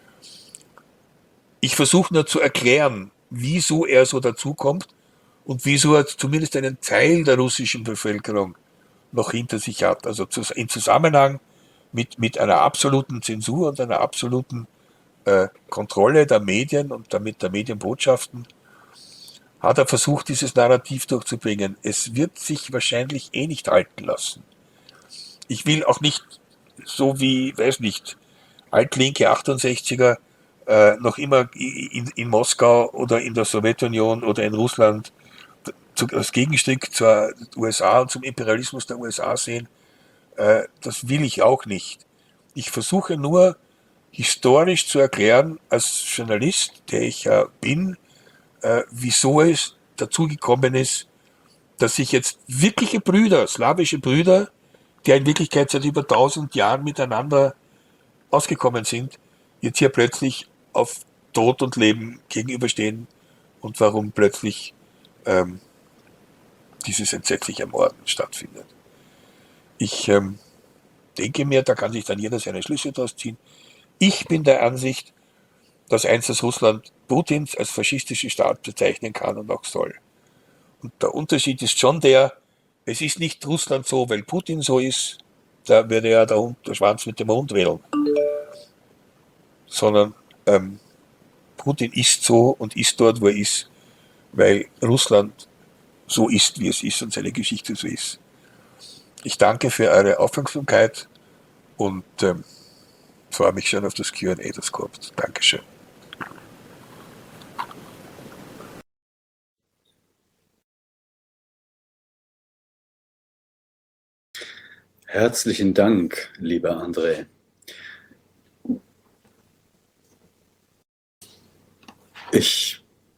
Ich versuche nur zu erklären, wieso er so dazukommt und wieso er zumindest einen Teil der russischen Bevölkerung noch hinter sich hat. Also in Zusammenhang mit, mit einer absoluten Zensur und einer absoluten äh, Kontrolle der Medien und damit der Medienbotschaften hat er versucht, dieses Narrativ durchzubringen. Es wird sich wahrscheinlich eh nicht halten lassen. Ich will auch nicht so wie, weiß nicht, altlinke achtundsechziger äh, noch immer in, in Moskau oder in der Sowjetunion oder in Russland zu, als Gegenstück zur U S A und zum Imperialismus der U S A sehen. Äh, das will ich auch nicht. Ich versuche nur historisch zu erklären, als Journalist, der ich ja bin, äh, wieso es dazu gekommen ist, dass sich jetzt wirkliche Brüder, slawische Brüder, die in Wirklichkeit seit über tausend Jahren miteinander ausgekommen sind, jetzt hier plötzlich auf Tod und Leben gegenüberstehen und warum plötzlich ähm, dieses entsetzliche Morden stattfindet. Ich ähm, denke mir, da kann sich dann jeder seine Schlüsse daraus ziehen. Ich bin der Ansicht, dass einst das Russland Putins als faschistische Staat bezeichnen kann und auch soll. Und der Unterschied ist schon der, es ist nicht Russland so, weil Putin so ist, da würde ja der, Hund, der Schwanz mit dem Hund wählen. Sondern ähm, Putin ist so und ist dort, wo er ist, weil Russland so ist, wie es ist und seine Geschichte so ist. Ich danke für eure Aufmerksamkeit und ähm, freue mich schon auf das Q und A, das kommt. Dankeschön. Herzlichen Dank, lieber André. Ich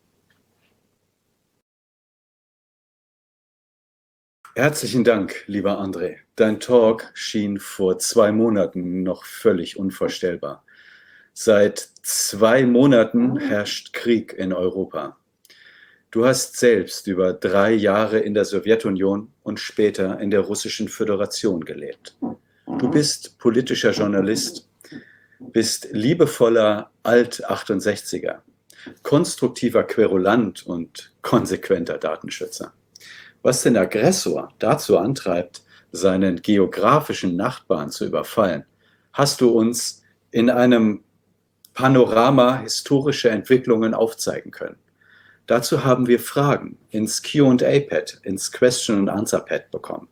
Herzlichen Dank, lieber André. Dein Talk schien vor zwei Monaten noch völlig unvorstellbar. Seit zwei Monaten herrscht Krieg in Europa. Du hast selbst über drei Jahre in der Sowjetunion und später in der Russischen Föderation gelebt. Du bist politischer Journalist, bist liebevoller Alt-achtundsechziger, konstruktiver Querulant und konsequenter Datenschützer. Was den Aggressor dazu antreibt, seinen geografischen Nachbarn zu überfallen, hast du uns in einem Panorama historischer Entwicklungen aufzeigen können. Dazu haben wir Fragen ins Q und A-Pad, ins Question and Answer Pad bekommen.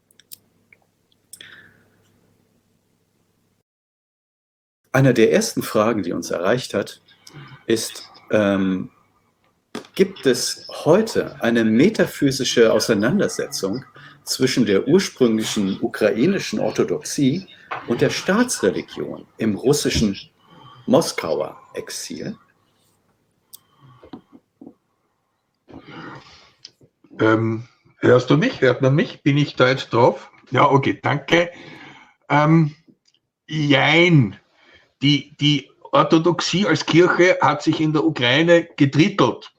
Eine der ersten Fragen, die uns erreicht hat, ist, ähm, gibt es heute eine metaphysische Auseinandersetzung zwischen der ursprünglichen ukrainischen Orthodoxie und der Staatsreligion im russischen Moskauer Exil? Ähm, hörst du mich? Hört man mich? Bin ich da jetzt drauf? Ja, okay, danke. Ähm, jein. Die, die Orthodoxie als Kirche hat sich in der Ukraine gedrittelt.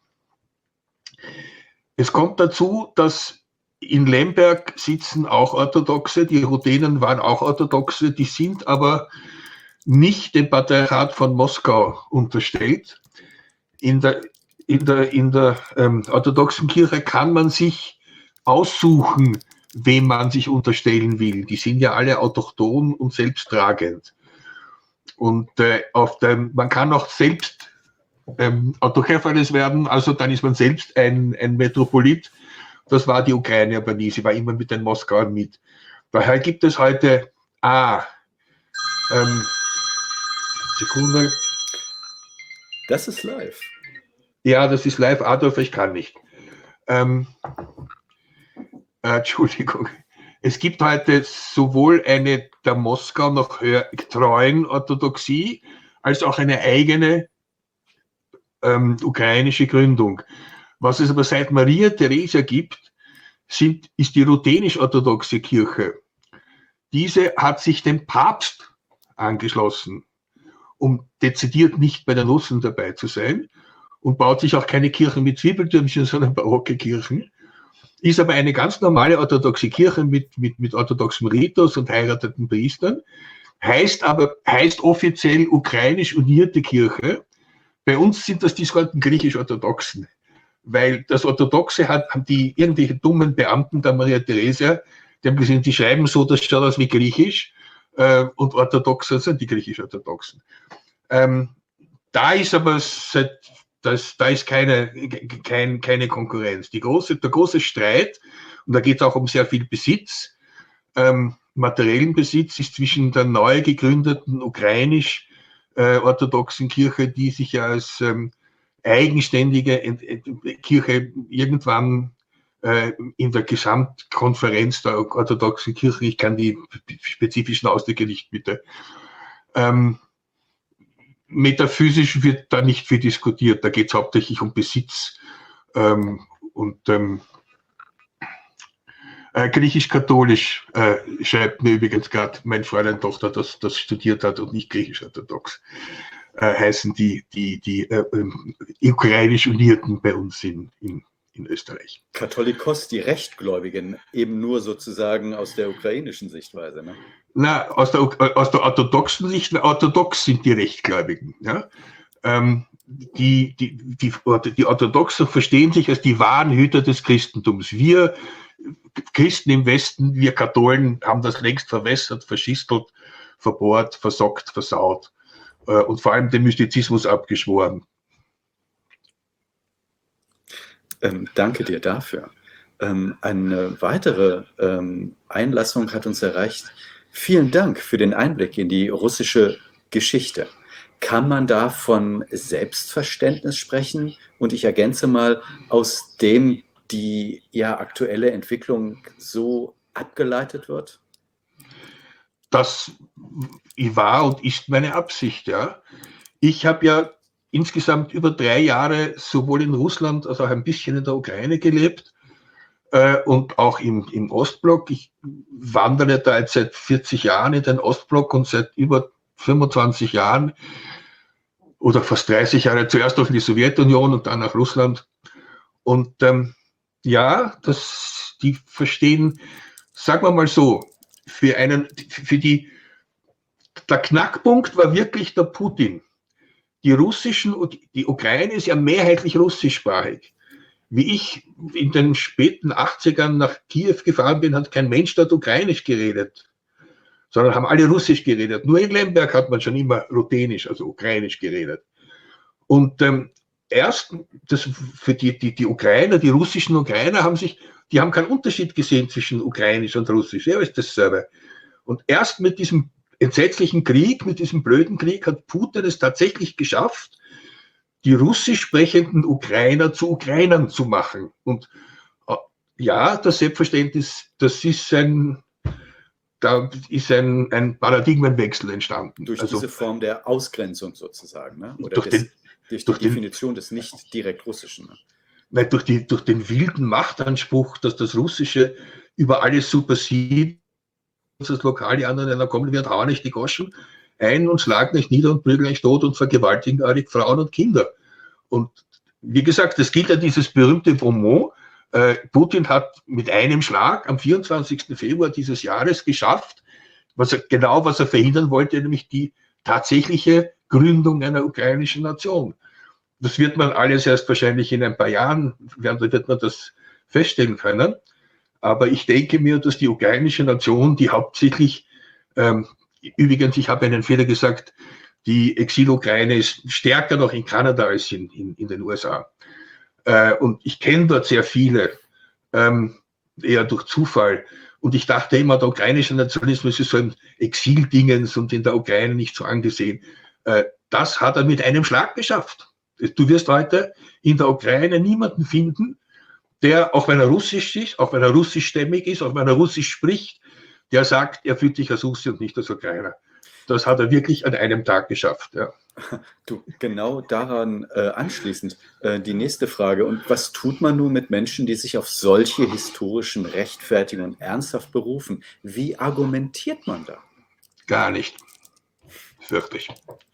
Es kommt dazu, dass in Lemberg sitzen auch Orthodoxe, die Rudenen waren auch Orthodoxe, die sind aber nicht dem Patriarchat von Moskau unterstellt. In der, in der, in der ähm, orthodoxen Kirche kann man sich aussuchen, wem man sich unterstellen will. Die sind ja alle autochthon und selbsttragend. Und äh, auf dem, man kann auch selbst ähm, Autokephalos werden, also dann ist man selbst ein, ein Metropolit. Das war die Ukraine aber nie, sie war immer mit den Moskauern mit. Daher gibt es heute, ah, ähm, Sekunde. Das ist live. Ja, das ist live, Adolf, ich kann nicht. Ähm, äh, Entschuldigung. Es gibt heute sowohl eine der Moskau noch treuen Orthodoxie, als auch eine eigene ähm, ukrainische Gründung. Was es aber seit Maria Theresia gibt, sind, ist die ruthenisch-orthodoxe Kirche. Diese hat sich dem Papst angeschlossen, um dezidiert nicht bei den Russen dabei zu sein, und baut sich auch keine Kirchen mit Zwiebeltürmchen, sondern barocke Kirchen. Ist aber eine ganz normale orthodoxe Kirche mit, mit, mit orthodoxem Ritus und heirateten Priestern, heißt aber, heißt offiziell ukrainisch unierte Kirche. Bei uns sind das die sogenannten griechisch-orthodoxen, weil das Orthodoxe hat, haben die irgendwelche dummen Beamten der Maria Theresia, die haben gesehen, die schreiben so, das schaut aus wie Griechisch, äh, und Orthodoxe sind die griechisch-orthodoxen. Ähm, da ist aber seit Das, da ist keine, kein, keine Konkurrenz. Die große, der große Streit, und da geht es auch um sehr viel Besitz, ähm, materiellen Besitz, ist zwischen der neu gegründeten ukrainisch-orthodoxen äh, Kirche, die sich ja als ähm, eigenständige Ent Ent Kirche irgendwann äh, in der Gesamtkonferenz der orthodoxen Kirche, ich kann die spezifischen Ausdrücke nicht bitte, ähm, metaphysisch wird da nicht viel diskutiert, da geht es hauptsächlich um Besitz. Ähm, und ähm, äh, griechisch-katholisch äh, schreibt mir übrigens gerade mein Fräulein Tochter, das, das studiert hat, und nicht griechisch-orthodox, äh, heißen die, die, die äh, äh, ukrainisch Unierten bei uns in, in, in Österreich. Katholikos, die Rechtgläubigen, eben nur sozusagen aus der ukrainischen Sichtweise, ne? Na, aus der, aus der orthodoxen Sicht, orthodox sind die Rechtgläubigen. Ja? Ähm, die, die, die, die Orthodoxen verstehen sich als die wahren Hüter des Christentums. Wir Christen im Westen, wir Katholen, haben das längst verwässert, verschistelt, verbohrt, versockt, versaut äh, und vor allem den Mystizismus abgeschworen. Ähm, danke dir dafür. Ähm, eine weitere ähm, Einlassung hat uns erreicht. Vielen Dank für den Einblick in die russische Geschichte. Kann man da von Selbstverständnis sprechen? Und ich ergänze mal, aus dem die ja aktuelle Entwicklung so abgeleitet wird? Das war und ist meine Absicht, ja. Ich habe ja insgesamt über drei Jahre sowohl in Russland als auch ein bisschen in der Ukraine gelebt. Und auch im, im Ostblock. Ich wandere da jetzt seit vierzig Jahren in den Ostblock und seit über fünfundzwanzig Jahren oder fast dreißig Jahre zuerst durch die Sowjetunion und dann nach Russland. Und ähm, ja, das, die verstehen, sagen wir mal so, für einen, für die, der Knackpunkt war wirklich der Putin. Die russischen, die Ukraine ist ja mehrheitlich russischsprachig. Wie ich in den späten achtzigern nach Kiew gefahren bin, hat kein Mensch dort ukrainisch geredet, sondern haben alle russisch geredet. Nur in Lemberg hat man schon immer ruthenisch, also ukrainisch geredet. Und ähm, erst, das für die, die, die Ukrainer, die russischen Ukrainer haben sich, die haben keinen Unterschied gesehen zwischen ukrainisch und russisch. Ja, ist dasselbe. Und erst mit diesem entsetzlichen Krieg, mit diesem blöden Krieg, hat Putin es tatsächlich geschafft, die russisch sprechenden Ukrainer zu Ukrainern zu machen. Und äh, ja, das Selbstverständnis, das ist ein, da ist ein, ein Paradigmenwechsel entstanden. Durch also, diese Form der Ausgrenzung sozusagen, ne? Oder durch, des, den, durch die durch Definition den, des nicht direkt Russischen. Ne? Nein, durch, die, durch den wilden Machtanspruch, dass das Russische über alles supersieht, das lokale anderen einer kommen wird, hauen nicht die Goschen ein und schlagen euch nieder und prügeln euch tot und vergewaltigen eure Frauen und Kinder. Und wie gesagt, es gilt ja dieses berühmte Bonmot. Äh, Putin hat mit einem Schlag am vierundzwanzigsten Februar dieses Jahres geschafft, was er, genau was er verhindern wollte, nämlich die tatsächliche Gründung einer ukrainischen Nation. Das wird man alles erst wahrscheinlich in ein paar Jahren, wird man das feststellen können. Aber ich denke mir, dass die ukrainische Nation, die hauptsächlich, ähm, übrigens, ich habe einen Fehler gesagt, die Exil-Ukraine ist stärker noch in Kanada als in, in, in den U S A. Äh, und ich kenne dort sehr viele, ähm, eher durch Zufall. Und ich dachte immer, der ukrainische Nationalismus ist so ein Exil-Dingens und in der Ukraine nicht so angesehen. Äh, das hat er mit einem Schlag geschafft. Du wirst heute in der Ukraine niemanden finden, der, auch wenn er russisch ist, auch wenn er russischstämmig ist, auch wenn er russisch spricht, der sagt, er fühlt sich als Russi und nicht als Ukrainer. Das hat er wirklich an einem Tag geschafft. Ja. Du, genau daran äh, anschließend äh, die nächste Frage. Und was tut man nun mit Menschen, die sich auf solche historischen Rechtfertigungen ernsthaft berufen? Wie argumentiert man da? Gar nicht. Wirklich.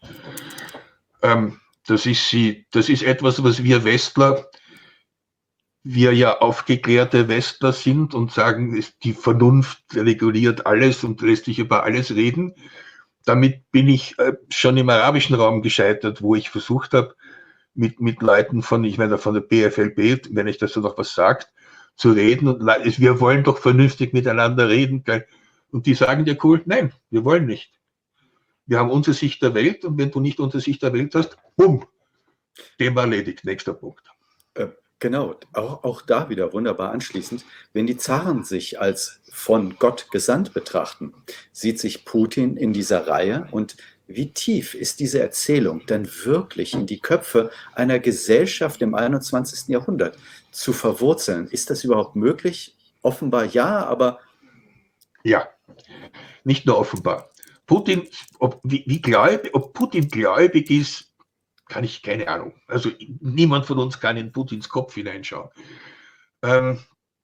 Ähm, das ist sie, das ist etwas, was wir Westler, wir ja aufgeklärte Westler sind und sagen, die Vernunft reguliert alles und lässt sich über alles reden. Damit bin ich äh, schon im arabischen Raum gescheitert, wo ich versucht habe, mit, mit Leuten von, ich meine, von der P F L B, wenn ich das so noch was sagt, zu reden. Und wir wollen doch vernünftig miteinander reden. Und die sagen dir cool, nein, wir wollen nicht. Wir haben unsere Sicht der Welt und wenn du nicht unsere Sicht der Welt hast, bumm, Thema erledigt. Nächster Punkt. Äh, genau, auch, auch da wieder wunderbar anschließend. Wenn die Zaren sich als von Gott gesandt betrachten, sieht sich Putin in dieser Reihe und wie tief ist diese Erzählung denn wirklich in die Köpfe einer Gesellschaft im einundzwanzigsten Jahrhundert zu verwurzeln? Ist das überhaupt möglich? Offenbar ja, aber... Ja, nicht nur offenbar. Putin, ob, wie, wie gläubig, ob Putin gläubig ist, kann ich keine Ahnung. Also niemand von uns kann in Putins Kopf hineinschauen. Ähm,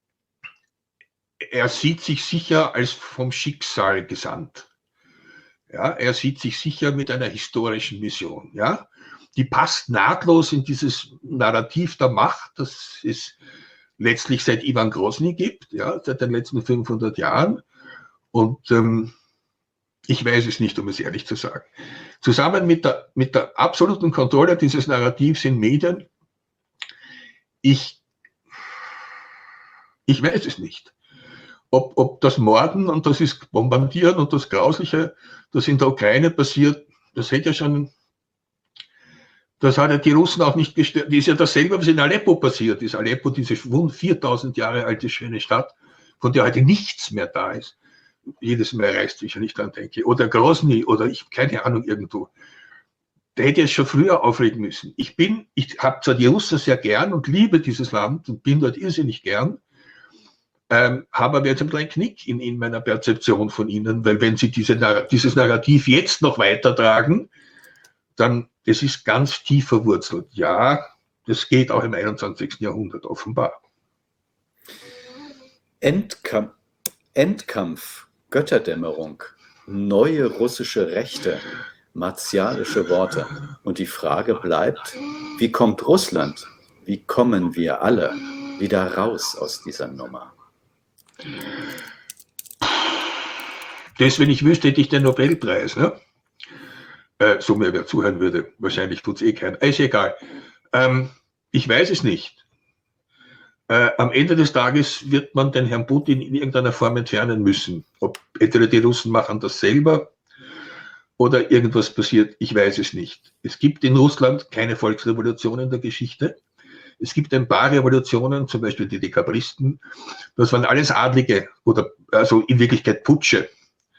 er sieht sich sicher als vom Schicksal gesandt. Ja, er sieht sich sicher mit einer historischen Mission. Ja, die passt nahtlos in dieses Narrativ der Macht, das es letztlich seit Ivan Grosny gibt, ja, seit den letzten fünfhundert Jahren. Und ähm, ich weiß es nicht, um es ehrlich zu sagen. Zusammen mit der, mit der absoluten Kontrolle dieses Narrativs in Medien, ich, ich weiß es nicht. Ob, ob das Morden und das ist Bombardieren und das Grausliche, das in der Ukraine passiert, das hätte ja schon, das hat ja die Russen auch nicht gestört. Das ist ja dasselbe, was in Aleppo passiert ist. Aleppo, diese viertausend Jahre alte schöne Stadt, von der heute nichts mehr da ist. Jedes Mal reißt mich, wenn ich daran denke. Oder Grosny oder ich, keine Ahnung, irgendwo. Der hätte es schon früher aufregen müssen. Ich bin, ich habe zwar die Russen sehr gern und liebe dieses Land und bin dort irrsinnig gern, ähm, habe aber jetzt einen kleinen Knick in, in meiner Perzeption von ihnen, weil wenn sie diese, dieses Narrativ jetzt noch weitertragen, dann, das ist ganz tief verwurzelt. Ja, das geht auch im einundzwanzigsten Jahrhundert offenbar. Endkampf, Endkampf, Götterdämmerung, neue russische Rechte, martialische Worte. Und die Frage bleibt, wie kommt Russland, wie kommen wir alle wieder raus aus dieser Nummer? Das, wenn ich wüsste, hätte ich den Nobelpreis, ne? Äh, so mir wer zuhören würde. Wahrscheinlich tut es eh keiner. Ist egal. Ähm, ich weiß es nicht. Äh, am Ende des Tages wird man den Herrn Putin in irgendeiner Form entfernen müssen. Ob entweder die Russen machen das selber oder irgendwas passiert, ich weiß es nicht. Es gibt in Russland keine Volksrevolution in der Geschichte. Es gibt ein paar Revolutionen, zum Beispiel die Dekabristen. Das waren alles Adlige oder also in Wirklichkeit Putsche.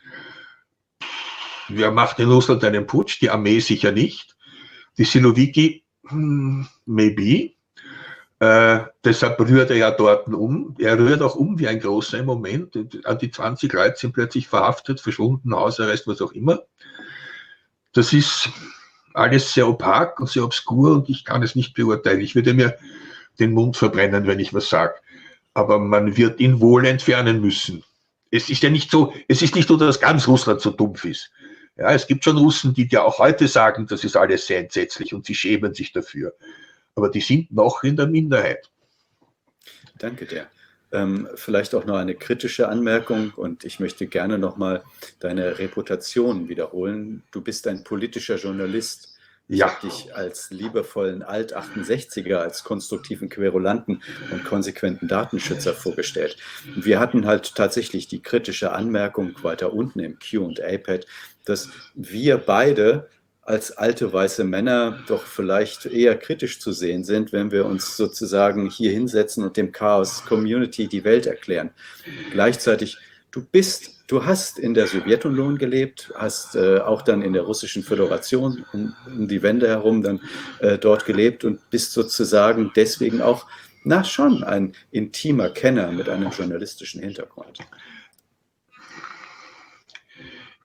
Wer macht in Russland einen Putsch? Die Armee sicher nicht. Die Siloviki, hmm, maybe. Äh, deshalb rührt er ja dort um. Er rührt auch um wie ein großer im Moment. An die zwanzig Leute sind plötzlich verhaftet, verschwunden, Hausarrest, was auch immer. Das ist alles sehr opak und sehr obskur und ich kann es nicht beurteilen. Ich würde mir den Mund verbrennen, wenn ich was sage. Aber man wird ihn wohl entfernen müssen. Es ist ja nicht so, es ist nicht so, dass ganz Russland so dumpf ist. Ja, es gibt schon Russen, die ja auch heute sagen, das ist alles sehr entsetzlich und sie schämen sich dafür. Aber die sind noch in der Minderheit. Danke dir. Ähm, vielleicht auch noch eine kritische Anmerkung und ich möchte gerne nochmal deine Reputation wiederholen. Du bist ein politischer Journalist. Ich Ja. habe dich als liebevollen Alt-achtundsechziger, als konstruktiven Querulanten und konsequenten Datenschützer vorgestellt. Wir hatten halt tatsächlich die kritische Anmerkung weiter unten im Q und A-Pad, dass wir beide als alte weiße Männer doch vielleicht eher kritisch zu sehen sind, wenn wir uns sozusagen hier hinsetzen und dem Chaos Community die Welt erklären. Gleichzeitig, du bist, du hast in der Sowjetunion gelebt, hast äh, auch dann in der Russischen Föderation um, um die Wende herum dann äh, dort gelebt und bist sozusagen deswegen auch, na schon, ein intimer Kenner mit einem journalistischen Hintergrund.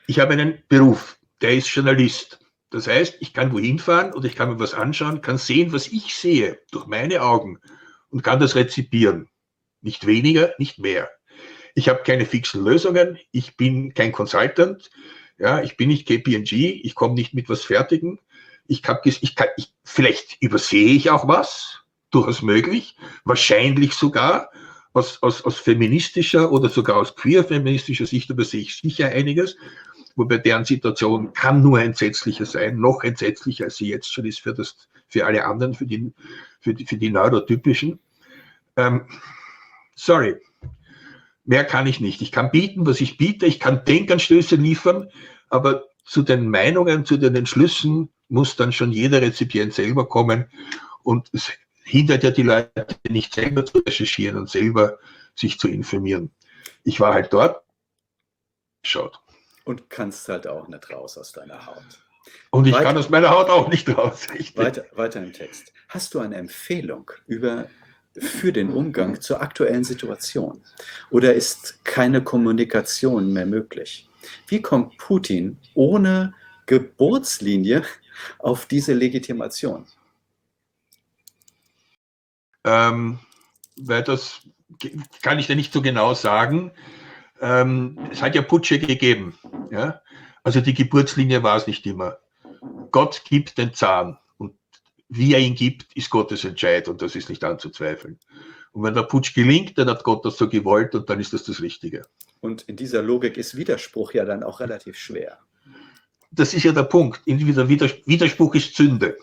Ich habe einen Beruf, der ist Journalist. Das heißt, ich kann wohin fahren oder ich kann mir was anschauen, kann sehen, was ich sehe, durch meine Augen und kann das rezipieren. Nicht weniger, nicht mehr. Ich habe keine fixen Lösungen, ich bin kein Consultant, ja, ich bin nicht K P M G, ich komme nicht mit was Fertigen. Ich kann, ich kann, ich, vielleicht übersehe ich auch was, durchaus möglich, wahrscheinlich sogar aus, aus, aus feministischer oder sogar aus queer-feministischer Sicht übersehe ich sicher einiges, wobei deren Situation kann nur entsetzlicher sein, noch entsetzlicher, als sie jetzt schon ist für, das, für alle anderen, für die, für die, für die Neurotypischen. Ähm, sorry, mehr kann ich nicht. Ich kann bieten, was ich biete, ich kann Denkanstöße liefern, aber zu den Meinungen, zu den Entschlüssen muss dann schon jeder Rezipient selber kommen und es hindert ja die Leute nicht selber zu recherchieren und selber sich zu informieren. Ich war halt dort, schaut. Und kannst halt auch nicht raus aus deiner Haut. Und ich weiter, kann aus meiner Haut auch nicht raus. Weiter, weiter im Text. Hast du eine Empfehlung über, für den Umgang zur aktuellen Situation? Oder ist keine Kommunikation mehr möglich? Wie kommt Putin ohne Geburtslinie auf diese Legitimation? Ähm, weil das kann ich dir nicht so genau sagen. Ähm, es hat ja Putsche gegeben. Ja? Also die Geburtslinie war es nicht immer. Gott gibt den Zahn und wie er ihn gibt, ist Gottes Entscheid und das ist nicht anzuzweifeln. Und wenn der Putsch gelingt, dann hat Gott das so gewollt und dann ist das das Richtige. Und in dieser Logik ist Widerspruch ja dann auch relativ schwer. Das ist ja der Punkt. Der Widerspruch ist Sünde.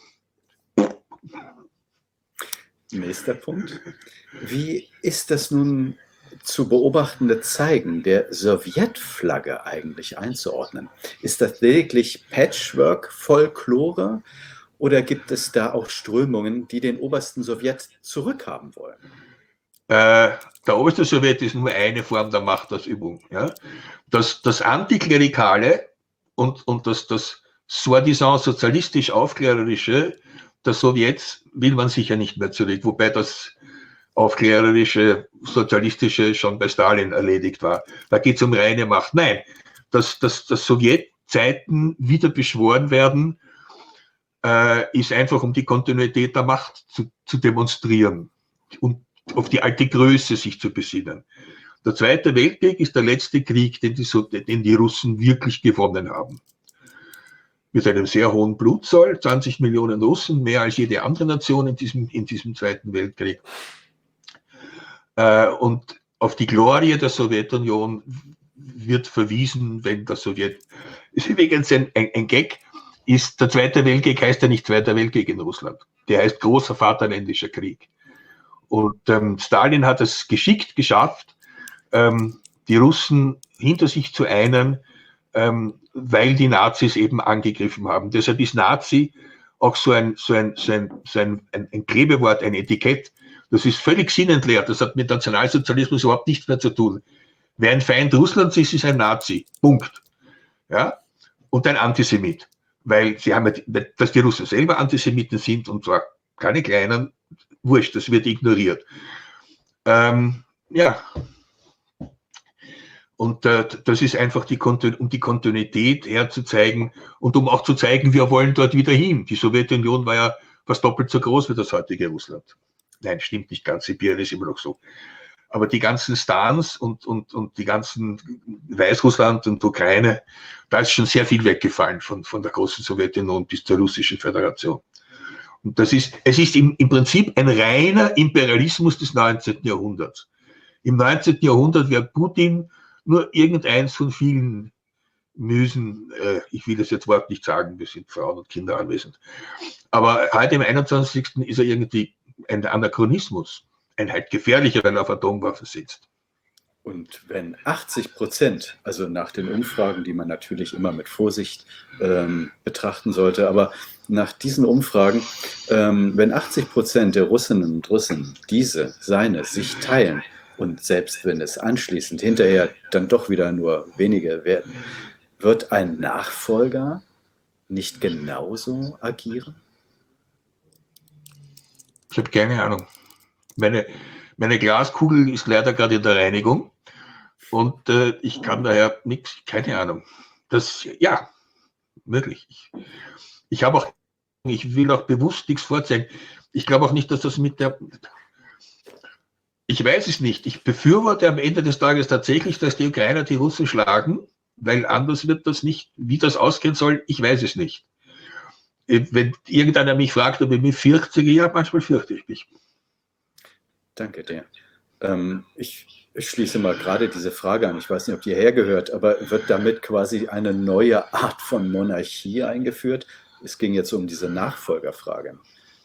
Nächster Punkt. Wie ist das nun zu beobachtende Zeigen der Sowjetflagge eigentlich einzuordnen? Ist das lediglich Patchwork-Folklore oder gibt es da auch Strömungen, die den obersten Sowjet zurückhaben wollen? Äh, der oberste Sowjet ist nur eine Form der Machtausübung. Ja? Das, das Antiklerikale und, und das, das soi-disant sozialistisch-aufklärerische der Sowjets will man sicher nicht mehr zurück, wobei das aufklärerische, sozialistische schon bei Stalin erledigt war. Da geht es um reine Macht. Nein, dass, dass, dass Sowjetzeiten wieder beschworen werden, äh, ist einfach, um die Kontinuität der Macht zu, zu demonstrieren und auf die alte Größe sich zu besinnen. Der Zweite Weltkrieg ist der letzte Krieg, den die, den die Russen wirklich gewonnen haben. Mit einem sehr hohen Blutzoll, zwanzig Millionen Russen, mehr als jede andere Nation in diesem, in diesem Zweiten Weltkrieg. Äh, und auf die Glorie der Sowjetunion wird verwiesen, wenn der Sowjet, ist übrigens ein, ein, ein Gag, ist der Zweite Weltkrieg heißt ja nicht Zweiter Weltkrieg in Russland. Der heißt Großer Vaterländischer Krieg. Und ähm, Stalin hat es geschickt geschafft, ähm, die Russen hinter sich zu einen, ähm, weil die Nazis eben angegriffen haben. Deshalb ist Nazi auch so ein, so ein, so ein, so ein, ein, ein Klebewort, ein Etikett. Das ist völlig sinnentleert. Das hat mit Nationalsozialismus überhaupt nichts mehr zu tun. Wer ein Feind Russlands ist, ist ein Nazi. Punkt. Ja? Und ein Antisemit. Weil sie haben, dass die Russen selber Antisemiten sind und zwar keine kleinen, wurscht, das wird ignoriert. Ähm, ja. Und äh, das ist einfach, die, um die Kontinuität herzuzeigen und um auch zu zeigen, wir wollen dort wieder hin. Die Sowjetunion war ja fast doppelt so groß wie das heutige Russland. Nein, stimmt nicht ganz, Sibirien ist immer noch so. Aber die ganzen Stans und, und, und die ganzen Weißrussland und Ukraine, da ist schon sehr viel weggefallen von, von der großen Sowjetunion bis zur Russischen Föderation. Und das ist, es ist im, im Prinzip ein reiner Imperialismus des neunzehnten Jahrhunderts. Im neunzehnten Jahrhundert wäre Putin nur irgendeins von vielen Müsen, äh, ich will das jetzt Wort nicht sagen, wir sind Frauen und Kinder anwesend. Aber heute im einundzwanzigsten ist er irgendwie ein Anachronismus, ein halt gefährlicher, weil er auf Atomwaffen sitzt. Und wenn achtzig Prozent, also nach den Umfragen, die man natürlich immer mit Vorsicht ähm, betrachten sollte, aber nach diesen Umfragen, ähm, wenn achtzig Prozent der Russinnen und Russen diese, seine, sich teilen und selbst wenn es anschließend hinterher dann doch wieder nur wenige werden, wird ein Nachfolger nicht genauso agieren? Ich habe keine Ahnung. Meine, meine Glaskugel ist leider gerade in der Reinigung und äh, ich kann daher nichts, keine Ahnung. das, ja, möglich. Ich, ich habe auch, ich will auch bewusst nichts vorzeigen. Ich glaube auch nicht, dass das mit der, ich weiß es nicht. Ich befürworte am Ende des Tages tatsächlich, dass die Ukrainer die Russen schlagen, weil anders wird das nicht, wie das ausgehen soll, ich weiß es nicht. Wenn irgendeiner mich fragt, ob ich mich fürchte, ja, manchmal fürchte ich mich. Danke dir. Ähm, ich, ich schließe mal gerade diese Frage an. Ich weiß nicht, ob die hergehört, aber wird damit quasi eine neue Art von Monarchie eingeführt? Es ging jetzt um diese Nachfolgerfrage.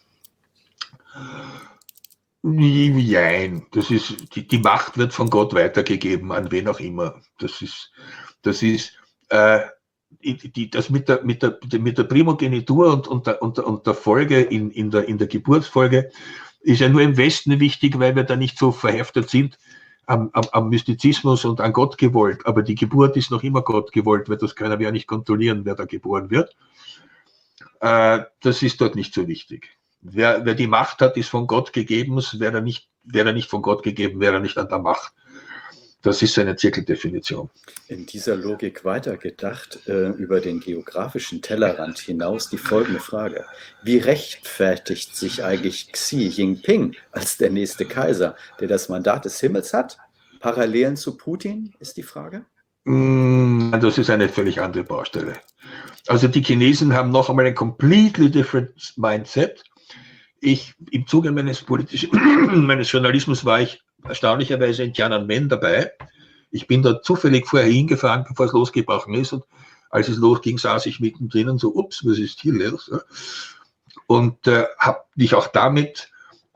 Nein, das ist, die, die Macht wird von Gott weitergegeben, an wen auch immer. Das ist, das ist, äh, die, das mit der, mit der, mit der Primogenitur und, und, der, und, der, und der Folge in, in, der, in der Geburtsfolge ist ja nur im Westen wichtig, weil wir da nicht so verheftet sind am, am, am Mystizismus und an Gott gewollt. Aber die Geburt ist noch immer Gott gewollt, weil das können wir ja nicht kontrollieren, wer da geboren wird. Äh, das ist dort nicht so wichtig. Wer, wer die Macht hat, ist von Gott gegeben. Wäre er nicht, wäre er nicht von Gott gegeben, wäre er nicht an der Macht. Das ist eine Zirkeldefinition. In dieser Logik weitergedacht, äh, über den geografischen Tellerrand hinaus, die folgende Frage. Wie rechtfertigt sich eigentlich Xi Jinping als der nächste Kaiser, der das Mandat des Himmels hat? Parallelen zu Putin, ist die Frage? Das ist eine völlig andere Baustelle. Also die Chinesen haben noch einmal ein completely different mindset. Ich, im Zuge meines politischen, meines Journalismus war ich erstaunlicherweise in Tiananmen dabei. Ich bin da zufällig vorher hingefahren, bevor es losgebrochen ist. Und als es losging, saß ich mittendrin und so, ups, was ist hier los? Und äh, habe mich auch damit,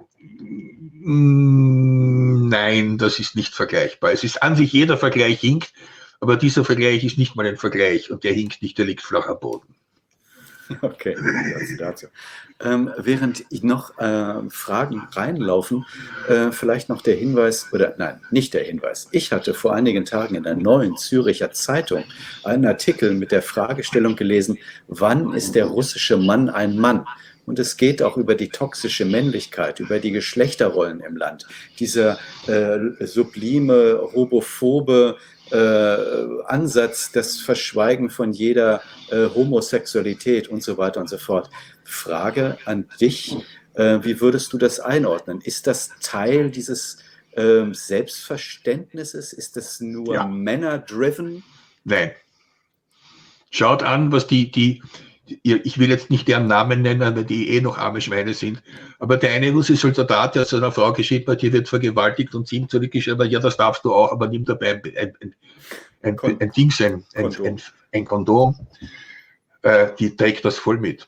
mh, nein, das ist nicht vergleichbar. Es ist an sich, jeder Vergleich hinkt, aber dieser Vergleich ist nicht mal ein Vergleich und der hinkt nicht, der liegt flach am Boden. Okay, dazu. dazu. Ähm, während noch äh, Fragen reinlaufen, äh, vielleicht noch der Hinweis, oder nein, nicht der Hinweis. Ich hatte vor einigen Tagen in der Neuen Zürcher Zeitung einen Artikel mit der Fragestellung gelesen, wann ist der russische Mann ein Mann? Und es geht auch über die toxische Männlichkeit, über die Geschlechterrollen im Land. Dieser äh, sublime, homophobe Äh, Ansatz, das Verschweigen von jeder äh, Homosexualität und so weiter und so fort. Frage an dich, äh, wie würdest du das einordnen? Ist das Teil dieses äh, Selbstverständnisses? Ist das nur ja. Männer-driven? Nein. Schaut an, was die, die, ich will jetzt nicht deren Namen nennen, weil die eh noch arme Schweine sind, aber der eine russische Soldat, der zu einer Frau geschickt hat, die wird vergewaltigt und sie ihm zurückgeschrieben, ja, das darfst du auch, aber nimm dabei ein, ein, ein, ein, Kon- ein Ding sein, ein Kondom, ein, ein Kondom äh, die trägt das voll mit.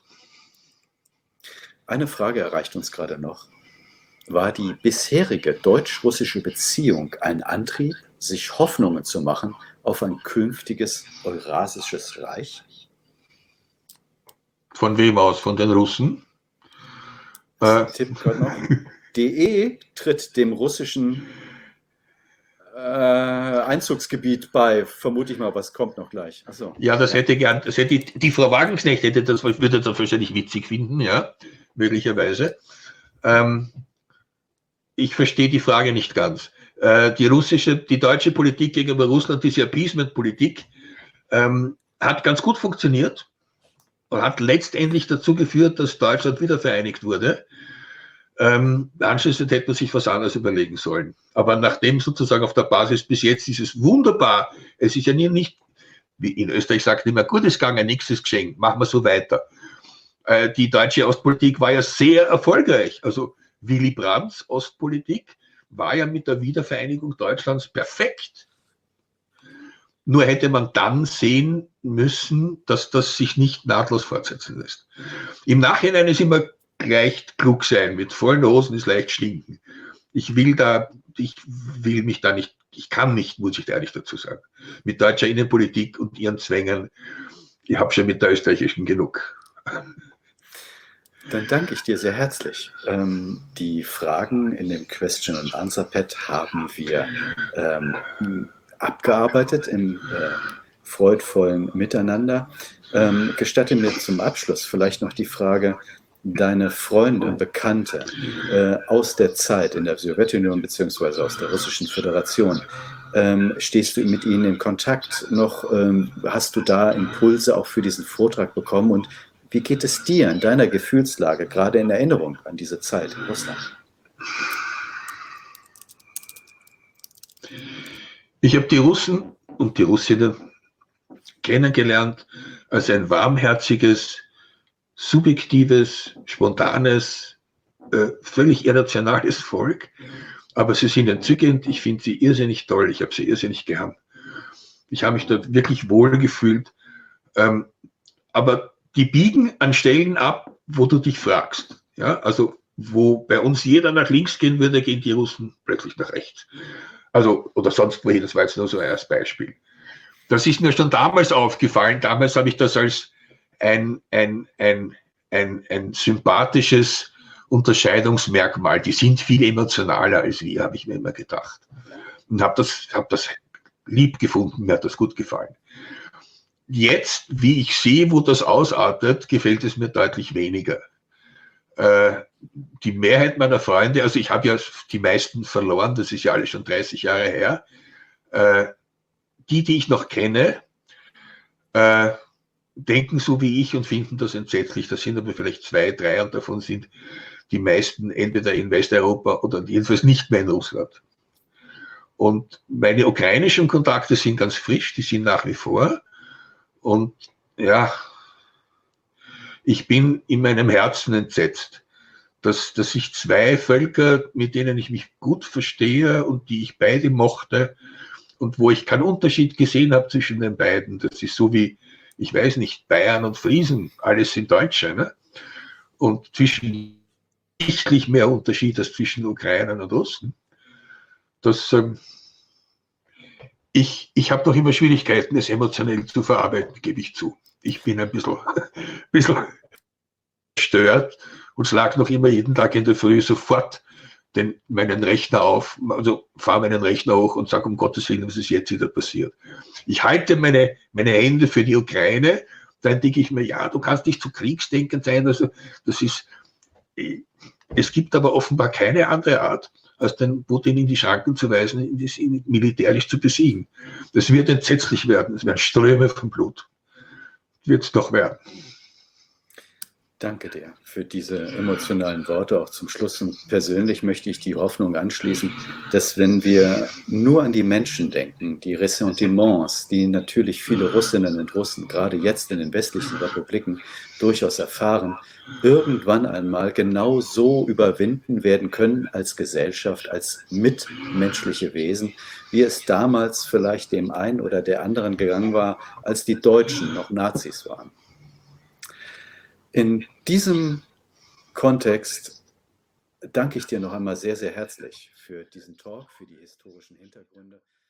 Eine Frage erreicht uns gerade noch. War die bisherige deutsch-russische Beziehung ein Antrieb, sich Hoffnungen zu machen auf ein künftiges eurasisches Reich? Von wem aus? Von den Russen? Äh, Tipp gerade noch. D E tritt dem russischen äh, Einzugsgebiet bei. Vermute ich mal, was kommt noch gleich. Ach so. Ja, das hätte gern, das hätte die Frau Wagenknecht hätte das, würde das wahrscheinlich witzig finden, ja, möglicherweise. Ähm, ich verstehe die Frage nicht ganz. Äh, die russische, die deutsche Politik gegenüber Russland, diese Appeasement-Politik, ähm, hat ganz gut funktioniert. Und hat letztendlich dazu geführt, dass Deutschland wieder vereinigt wurde. Ähm, anschließend hätte man sich was anderes überlegen sollen. Aber nachdem sozusagen auf der Basis bis jetzt ist es wunderbar, es ist ja nie nicht, wie in Österreich sagt, nicht mehr gut ist gegangen, nichts ist geschenkt, machen wir so weiter. Äh, die deutsche Ostpolitik war ja sehr erfolgreich. Also Willy Brandts Ostpolitik war ja mit der Wiedervereinigung Deutschlands perfekt. Nur hätte man dann sehen müssen, dass das sich nicht nahtlos fortsetzen lässt. Im Nachhinein ist immer leicht klug sein, mit vollen Hosen ist leicht stinken. Ich will da, ich will mich da nicht, ich kann nicht, muss ich ehrlich dazu sagen, mit deutscher Innenpolitik und ihren Zwängen, ich habe schon mit der österreichischen genug. Dann danke ich dir sehr herzlich. Ähm, die Fragen in dem Question and Answer Pad haben wir ähm, abgearbeitet im äh, freudvollen Miteinander. Ähm, gestatte mir zum Abschluss vielleicht noch die Frage, deine Freunde, Bekannte äh, aus der Zeit in der Sowjetunion beziehungsweise aus der Russischen Föderation, ähm, stehst du mit ihnen in Kontakt noch? Ähm, hast du da Impulse auch für diesen Vortrag bekommen? Und wie geht es dir in deiner Gefühlslage, gerade in Erinnerung an diese Zeit in Russland? Ich habe die Russen und die Russinnen kennengelernt als ein warmherziges, subjektives, spontanes, äh, völlig irrationales Volk. Aber sie sind entzückend. Ich finde sie irrsinnig toll. Ich habe sie irrsinnig gern. Ich habe mich dort wirklich wohl gefühlt. Ähm, aber die biegen an Stellen ab, wo du dich fragst. Ja, also wo bei uns jeder nach links gehen würde, gehen die Russen plötzlich nach rechts. Also, oder sonst wohin, das war jetzt nur so als Beispiel. Das ist mir schon damals aufgefallen. Damals habe ich das als ein, ein, ein, ein, ein sympathisches Unterscheidungsmerkmal. Die sind viel emotionaler als wir, habe ich mir immer gedacht. Und habe das, hab das lieb gefunden, mir hat das gut gefallen. Jetzt, wie ich sehe, wo das ausartet, gefällt es mir deutlich weniger. Äh, die Mehrheit meiner Freunde, also ich habe ja die meisten verloren, das ist ja alles schon dreißig Jahre her, äh, die, die ich noch kenne, äh, denken so wie ich und finden das entsetzlich. Das sind aber vielleicht zwei, drei und davon sind die meisten entweder in Westeuropa oder jedenfalls nicht mehr in Russland. Und meine ukrainischen Kontakte sind ganz frisch, die sind nach wie vor. Und ja, ich bin in meinem Herzen entsetzt, dass, dass sich zwei Völker, mit denen ich mich gut verstehe und die ich beide mochte und wo ich keinen Unterschied gesehen habe zwischen den beiden, das ist so wie, ich weiß nicht, Bayern und Friesen, alles sind Deutsche, ne? Und zwischen sichtlich mehr Unterschied als zwischen Ukrainern und Russen. Das, ähm, ich ich habe noch immer Schwierigkeiten, es emotionell zu verarbeiten, gebe ich zu. Ich bin ein bisschen, bisschen gestört und schlage noch immer jeden Tag in der Früh sofort den, meinen Rechner auf, also fahre meinen Rechner hoch und sage, um Gottes Willen, was ist jetzt wieder passiert. Ich halte meine, meine Hände für die Ukraine, dann denke ich mir, ja, du kannst nicht zu kriegsdenkend sein, also das ist, es gibt aber offenbar keine andere Art, als den Putin in die Schranken zu weisen, ihn militärisch zu besiegen. Das wird entsetzlich werden, es werden Ströme von Blut. Wird es doch werden. Danke dir für diese emotionalen Worte, auch zum Schluss. Und persönlich möchte ich die Hoffnung anschließen, dass wenn wir nur an die Menschen denken, die Ressentiments, die natürlich viele Russinnen und Russen, gerade jetzt in den westlichen Republiken, durchaus erfahren, irgendwann einmal genau so überwinden werden können als Gesellschaft, als mitmenschliche Wesen, wie es damals vielleicht dem einen oder der anderen gegangen war, als die Deutschen noch Nazis waren. In diesem Kontext danke ich dir noch einmal sehr, sehr herzlich für diesen Talk, für die historischen Hintergründe.